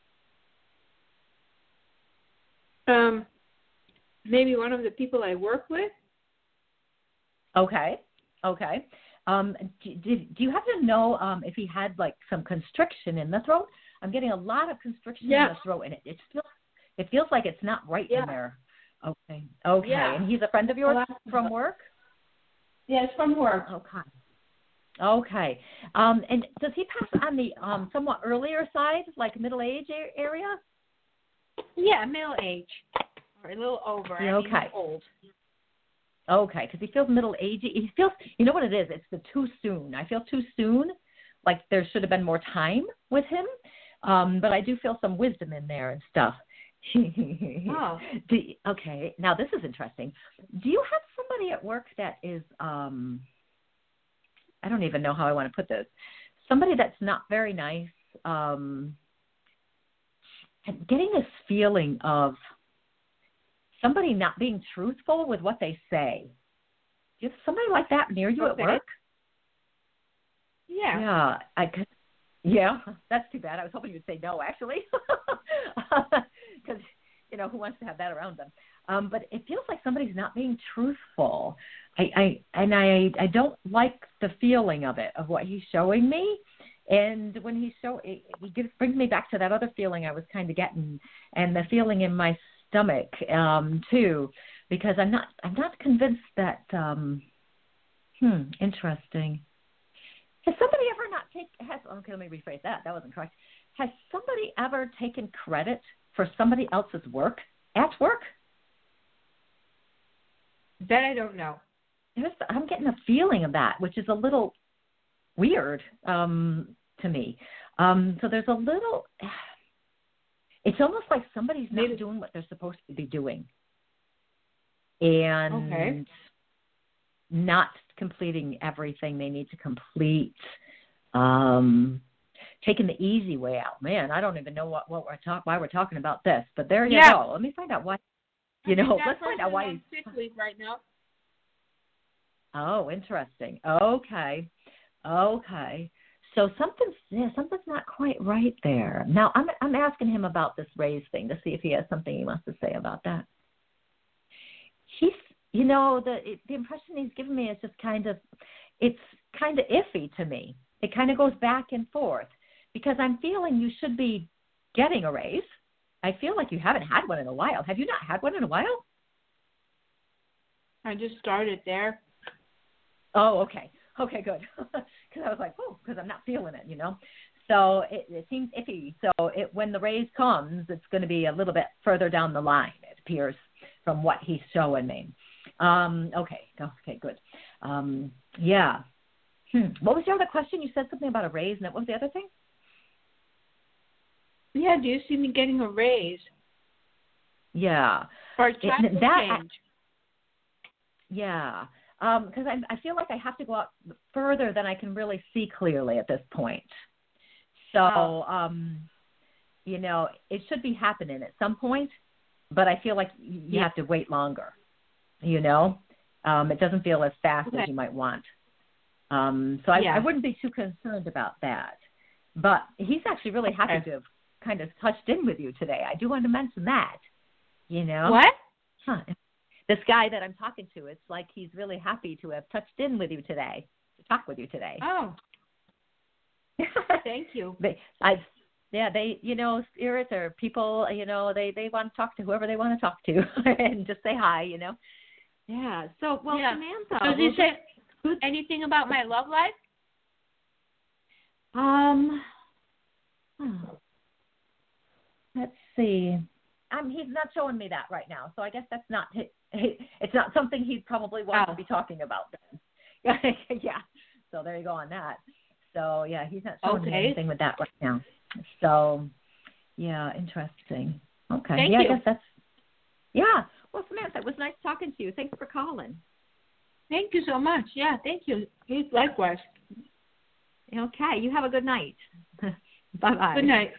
Um, maybe one of the people I work with. Okay, okay. Um, do, do, do you happen to know um, if he had like some constriction in the throat? I'm getting a lot of constriction yeah. in the throat, and it, it feels it feels like it's not right yeah. in there. Okay, okay. Yeah. And he's a friend of yours well, from work? Yes, from work. Okay. Okay. Um, and does he pass on the um, somewhat earlier side, like middle age area? Yeah, middle age or a little over. Yeah, okay. I mean, he's old. Okay, because he feels middle aged. He feels, you know what it is? It's the too soon. I feel too soon, like there should have been more time with him. Um, but I do feel some wisdom in there and stuff. Oh. Do, okay, now this is interesting. Do you have somebody at work that is, um, I don't even know how I want to put this, somebody that's not very nice, um, getting this feeling of somebody not being truthful with what they say? Do you have somebody like that near you Okay. at work? Yeah. Yeah. I could, yeah, that's too bad. I was hoping you'd say no, actually, because, you know, who wants to have that around them? Um, but it feels like somebody's not being truthful. I, I and I, I don't like the feeling of it, of what he's showing me. And when he show, it, he gives, brings me back to that other feeling I was kind of getting, and the feeling in my stomach um, too, because I'm not, I'm not convinced that. Um, hmm, interesting. Has somebody ever not taken? Has okay, let me rephrase that. That wasn't correct. Has somebody ever taken credit for somebody else's work at work? That I don't know. There's, I'm getting a feeling of that, which is a little weird um, to me. Um, so there's a little, it's almost like somebody's not Maybe. doing what they're supposed to be doing. And okay. not completing everything they need to complete. Um, taking the easy way out. Man, I don't even know what, what we're talk, why we're talking about this, but there you yeah. go. Let me find out why. You know, let's find out why he's sick leave right now. Oh, interesting. Okay. Okay. So something's yeah, something's not quite right there. Now I'm I'm asking him about this raise thing to see if he has something he wants to say about that. He's you know, the the impression he's given me is just kind of it's kind of iffy to me. It kind of goes back and forth because I'm feeling you should be getting a raise. I feel like you haven't had one in a while. Have you not had one in a while? I just started there. Oh, okay. Okay, good. Because I was like, oh, because I'm not feeling it, you know. So it, it seems iffy. So it, when the raise comes, it's going to be a little bit further down the line, it appears, from what he's showing me. Um, okay. Okay, good. Um, yeah. Hmm. What was your other question? You said something about a raise, and what was the other thing? Yeah, do you see me getting a raise? Yeah. Or a title change? I, yeah. Because um, I, I feel like I have to go out further than I can really see clearly at this point. So, oh. um, you know, it should be happening at some point, but I feel like you yeah. have to wait longer, you know. Um, it doesn't feel as fast okay. as you might want. Um, so I, yeah. I wouldn't be too concerned about that. But he's actually really happy okay. to have kind of touched in with you today. I do want to mention that, you know. What? Huh. This guy that I'm talking to, it's like he's really happy to have touched in with you today, to talk with you today. Oh. Thank you. They, I, yeah, they, you know, spirits or people, you know, they, they want to talk to whoever they want to talk to and just say hi, you know. Yeah. So, well, yeah. Samantha. Does he say anything about my love life? Um, oh, let's see. Um, he's not showing me that right now, so I guess that's not it's not something he'd probably want oh. to be talking about then. Yeah. So there you go on that. So yeah, he's not showing okay. me anything with that right now. So yeah, interesting. Okay. Thank yeah, you. I guess that's yeah. Well, Samantha, it was nice talking to you. Thanks for calling. Thank you so much. Yeah, thank you. Likewise. Okay. You have a good night. Bye bye. Good night.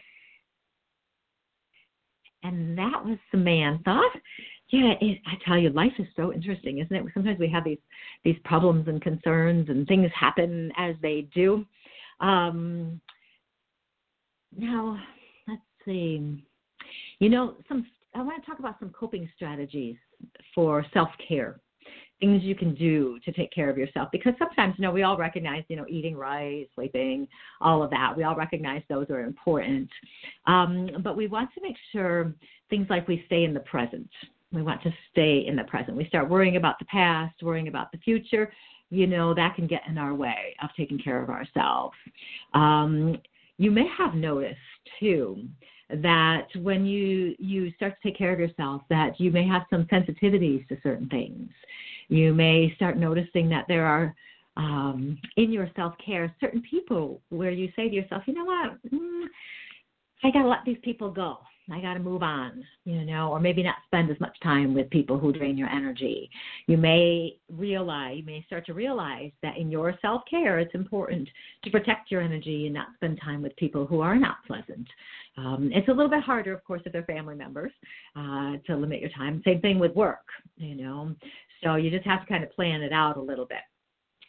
And that was Samantha. Yeah, it, I tell you, life is so interesting, isn't it? Sometimes we have these these problems and concerns, and things happen as they do. Um, now, let's see. You know, some I want to talk about some coping strategies for self-care, things you can do to take care of yourself. Because sometimes, you know, we all recognize, you know, eating right, sleeping, all of that. We all recognize those are important. Um, but we want to make sure things like we stay in the present. We want to stay in the present. We start worrying about the past, worrying about the future. You know, that can get in our way of taking care of ourselves. Um, you may have noticed, too, that when you, you start to take care of yourself, that you may have some sensitivities to certain things. You may start noticing that there are, um, in your self-care, certain people where you say to yourself, you know what, mm, I got to let these people go. I got to move on, you know, or maybe not spend as much time with people who drain your energy. You may realize, you may start to realize that in your self-care, it's important to protect your energy and not spend time with people who are not pleasant. Um, it's a little bit harder, of course, if they're family members, uh, to limit your time. Same thing with work, you know. So you just have to kind of plan it out a little bit.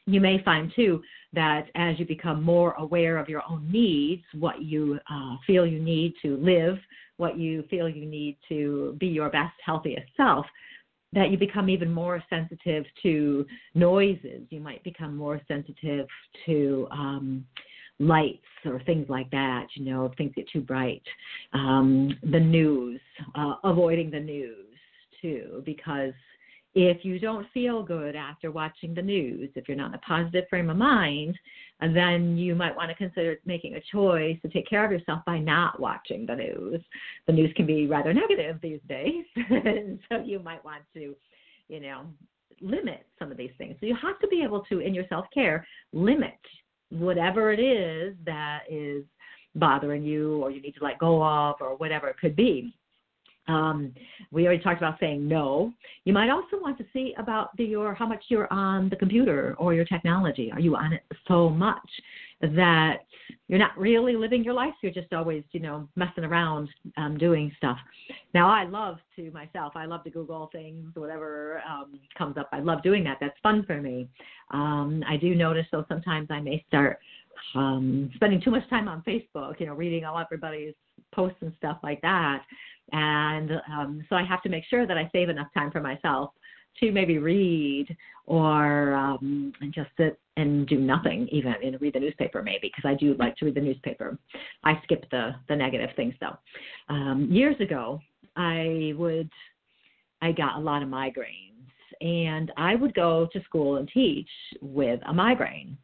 You may find, too, that as you become more aware of your own needs, what you uh, feel you need to live, what you feel you need to be your best, healthiest self, that you become even more sensitive to noises. You might become more sensitive to um, lights or things like that, you know, if things get too bright. Um, the news, uh, avoiding the news, too, because if you don't feel good after watching the news, if you're not in a positive frame of mind, then you might want to consider making a choice to take care of yourself by not watching the news. The news can be rather negative these days, and so you might want to, you know, limit some of these things. So you have to be able to, in your self-care, limit whatever it is that is bothering you or you need to let go of or whatever it could be. Um, we already talked about saying no. You might also want to see about the, your how much you're on the computer or your technology. Are you on it so much that you're not really living your life? You're just always, you know, messing around, um, doing stuff. Now, I love to myself. I love to Google things, whatever um, comes up. I love doing that. That's fun for me. Um, I do notice, though, sometimes I may start um, spending too much time on Facebook, you know, reading all everybody's posts and stuff like that. And um, so I have to make sure that I save enough time for myself to maybe read or um, just sit and do nothing, even and read the newspaper maybe, because I do like to read the newspaper. I skip the, the negative things, though. Um, years ago, I would I got a lot of migraines, and I would go to school and teach with a migraine.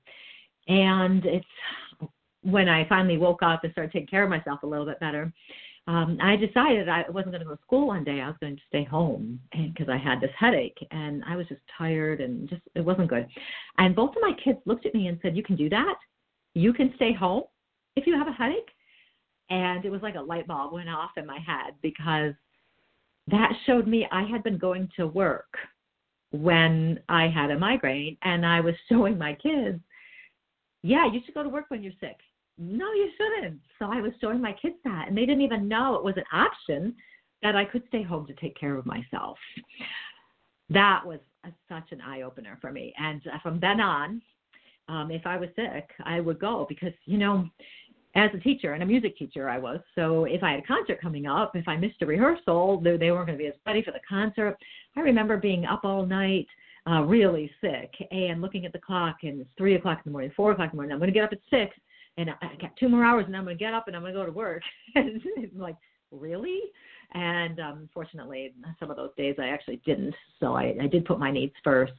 And it's when I finally woke up and started taking care of myself a little bit better, Um, I decided I wasn't going to go to school one day. I was going to stay home because I had this headache, and I was just tired and just it wasn't good. And both of my kids looked at me and said, "You can do that? You can stay home if you have a headache?" And it was like a light bulb went off in my head, because that showed me I had been going to work when I had a migraine, and I was showing my kids, yeah, you should go to work when you're sick. No, you shouldn't. So I was showing my kids that, and they didn't even know it was an option that I could stay home to take care of myself. That was a, such an eye-opener for me. And from then on, um, if I was sick, I would go because, you know, as a teacher and a music teacher I was, so if I had a concert coming up, if I missed a rehearsal, they, they weren't going to be as ready for the concert. I remember being up all night, uh, really sick, and looking at the clock, and it's three o'clock in the morning, four o'clock in the morning. I'm going to get up at six. And I got two more hours, and I'm going to get up, and I'm going to go to work. And it's like, really? And um, fortunately, some of those days I actually didn't. So I, I did put my needs first.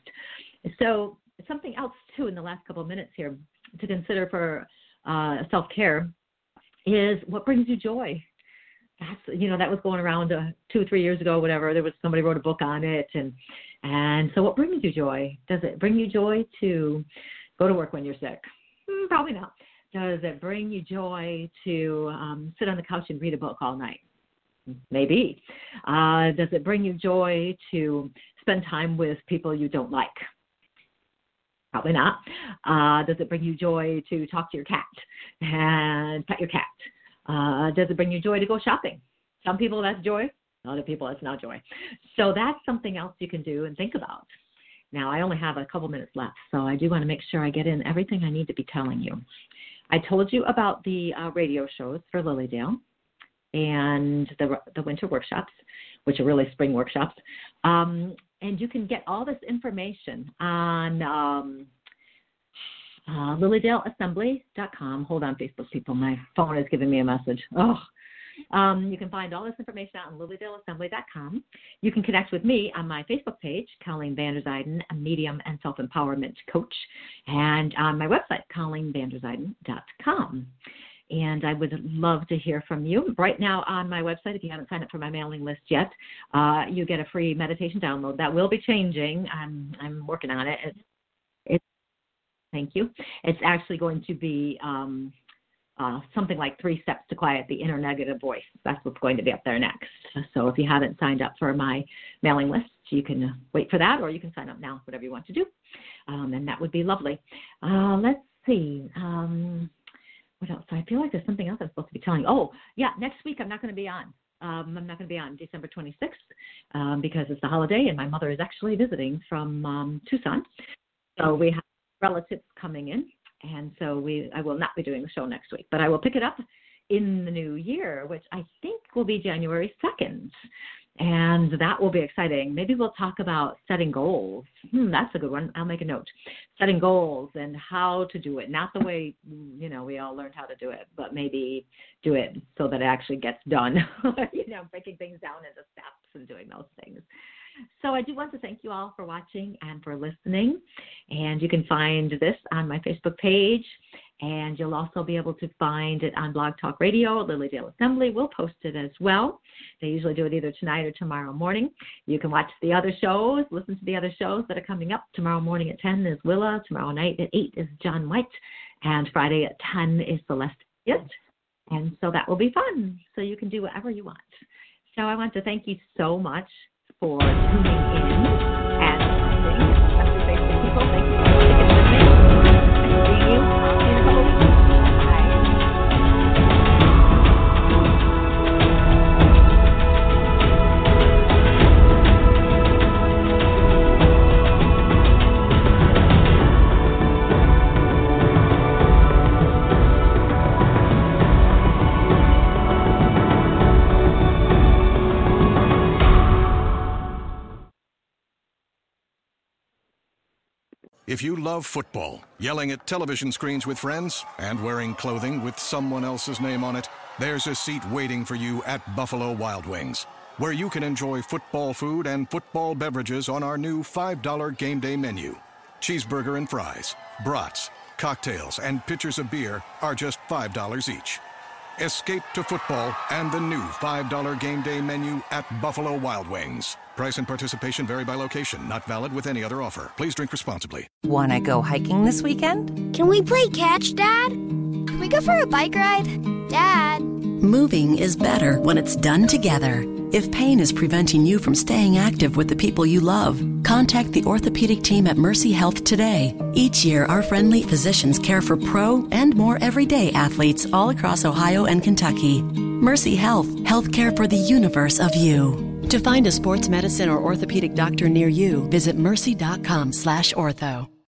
So something else, too, in the last couple of minutes here to consider for uh, self-care is what brings you joy. That's, you know, that was going around uh, two or three years ago, whatever. There was somebody wrote a book on it. And, and so what brings you joy? Does it bring you joy to go to work when you're sick? Mm, probably not. Does it bring you joy to um, sit on the couch and read a book all night? Maybe. Uh, does it bring you joy to spend time with people you don't like? Probably not. Uh, does it bring you joy to talk to your cat and pet your cat? Uh, does it bring you joy to go shopping? Some people that's joy. Other people it's not joy. So that's something else you can do and think about. Now, I only have a couple minutes left, so I do want to make sure I get in everything I need to be telling you. I told you about the uh, radio shows for Lilydale and the the winter workshops, which are really spring workshops. Um, and you can get all this information on um, uh, lilydale assembly dot com. Hold on, Facebook people. My phone is giving me a message. Oh. Um, you can find all this information out on lilydale assembly dot com. You can connect with me on my Facebook page, Colleen Vanderzijden, a medium and self-empowerment coach, and on my website, colleen vanderzijden dot com. And I would love to hear from you. Right now on my website, if you haven't signed up for my mailing list yet, uh, you get a free meditation download. That will be changing. I'm I'm working on it. It's, it's thank you. It's actually going to be um, Uh, something like three steps to quiet the inner negative voice. That's what's going to be up there next. So if you haven't signed up for my mailing list, you can wait for that, or you can sign up now, whatever you want to do. Um, and that would be lovely. Uh, let's see. Um, what else? I feel like there's something else I'm supposed to be telling you. Oh, yeah, next week I'm not going to be on. Um, I'm not going to be on December twenty-sixth um, because it's the holiday, and my mother is actually visiting from um, Tucson. So we have relatives coming in. And so we, I will not be doing the show next week, but I will pick it up in the new year, which I think will be January second. And that will be exciting. Maybe we'll talk about setting goals. Hmm, that's a good one. I'll make a note. Setting goals and how to do it. Not the way, you know, we all learned how to do it, but maybe do it so that it actually gets done. You know, breaking things down into steps and doing those things. So I do want to thank you all for watching and for listening. And you can find this on my Facebook page. And you'll also be able to find it on Blog Talk Radio. Lily Dale Assembly will post it as well. They usually do it either tonight or tomorrow morning. You can watch the other shows, listen to the other shows that are coming up. Tomorrow morning at ten is Willa. Tomorrow night at eight is John White. And Friday at ten is Celeste Pitt. And so that will be fun. So you can do whatever you want. So I want to thank you so much for tuning in and listening, especially Facebook people. Thank you for sticking with me. And see you in a couple weeks. If you love football, yelling at television screens with friends, and wearing clothing with someone else's name on it, there's a seat waiting for you at Buffalo Wild Wings, where you can enjoy football food and football beverages on our new five dollar game day menu. Cheeseburger and fries, brats, cocktails, and pitchers of beer are just five dollars each. Escape to football and the new five dollar game day menu at Buffalo Wild Wings. Price and participation vary by location. Not valid with any other offer. Please drink responsibly. Want to go hiking this weekend? Can we play catch, Dad? Can we go for a bike ride? Dad. Moving is better when it's done together. If pain is preventing you from staying active with the people you love, contact the orthopedic team at Mercy Health today. Each year, our friendly physicians care for pro and more everyday athletes all across Ohio and Kentucky. Mercy Health, healthcare for the universe of you. To find a sports medicine or orthopedic doctor near you, visit mercy dot com slash ortho.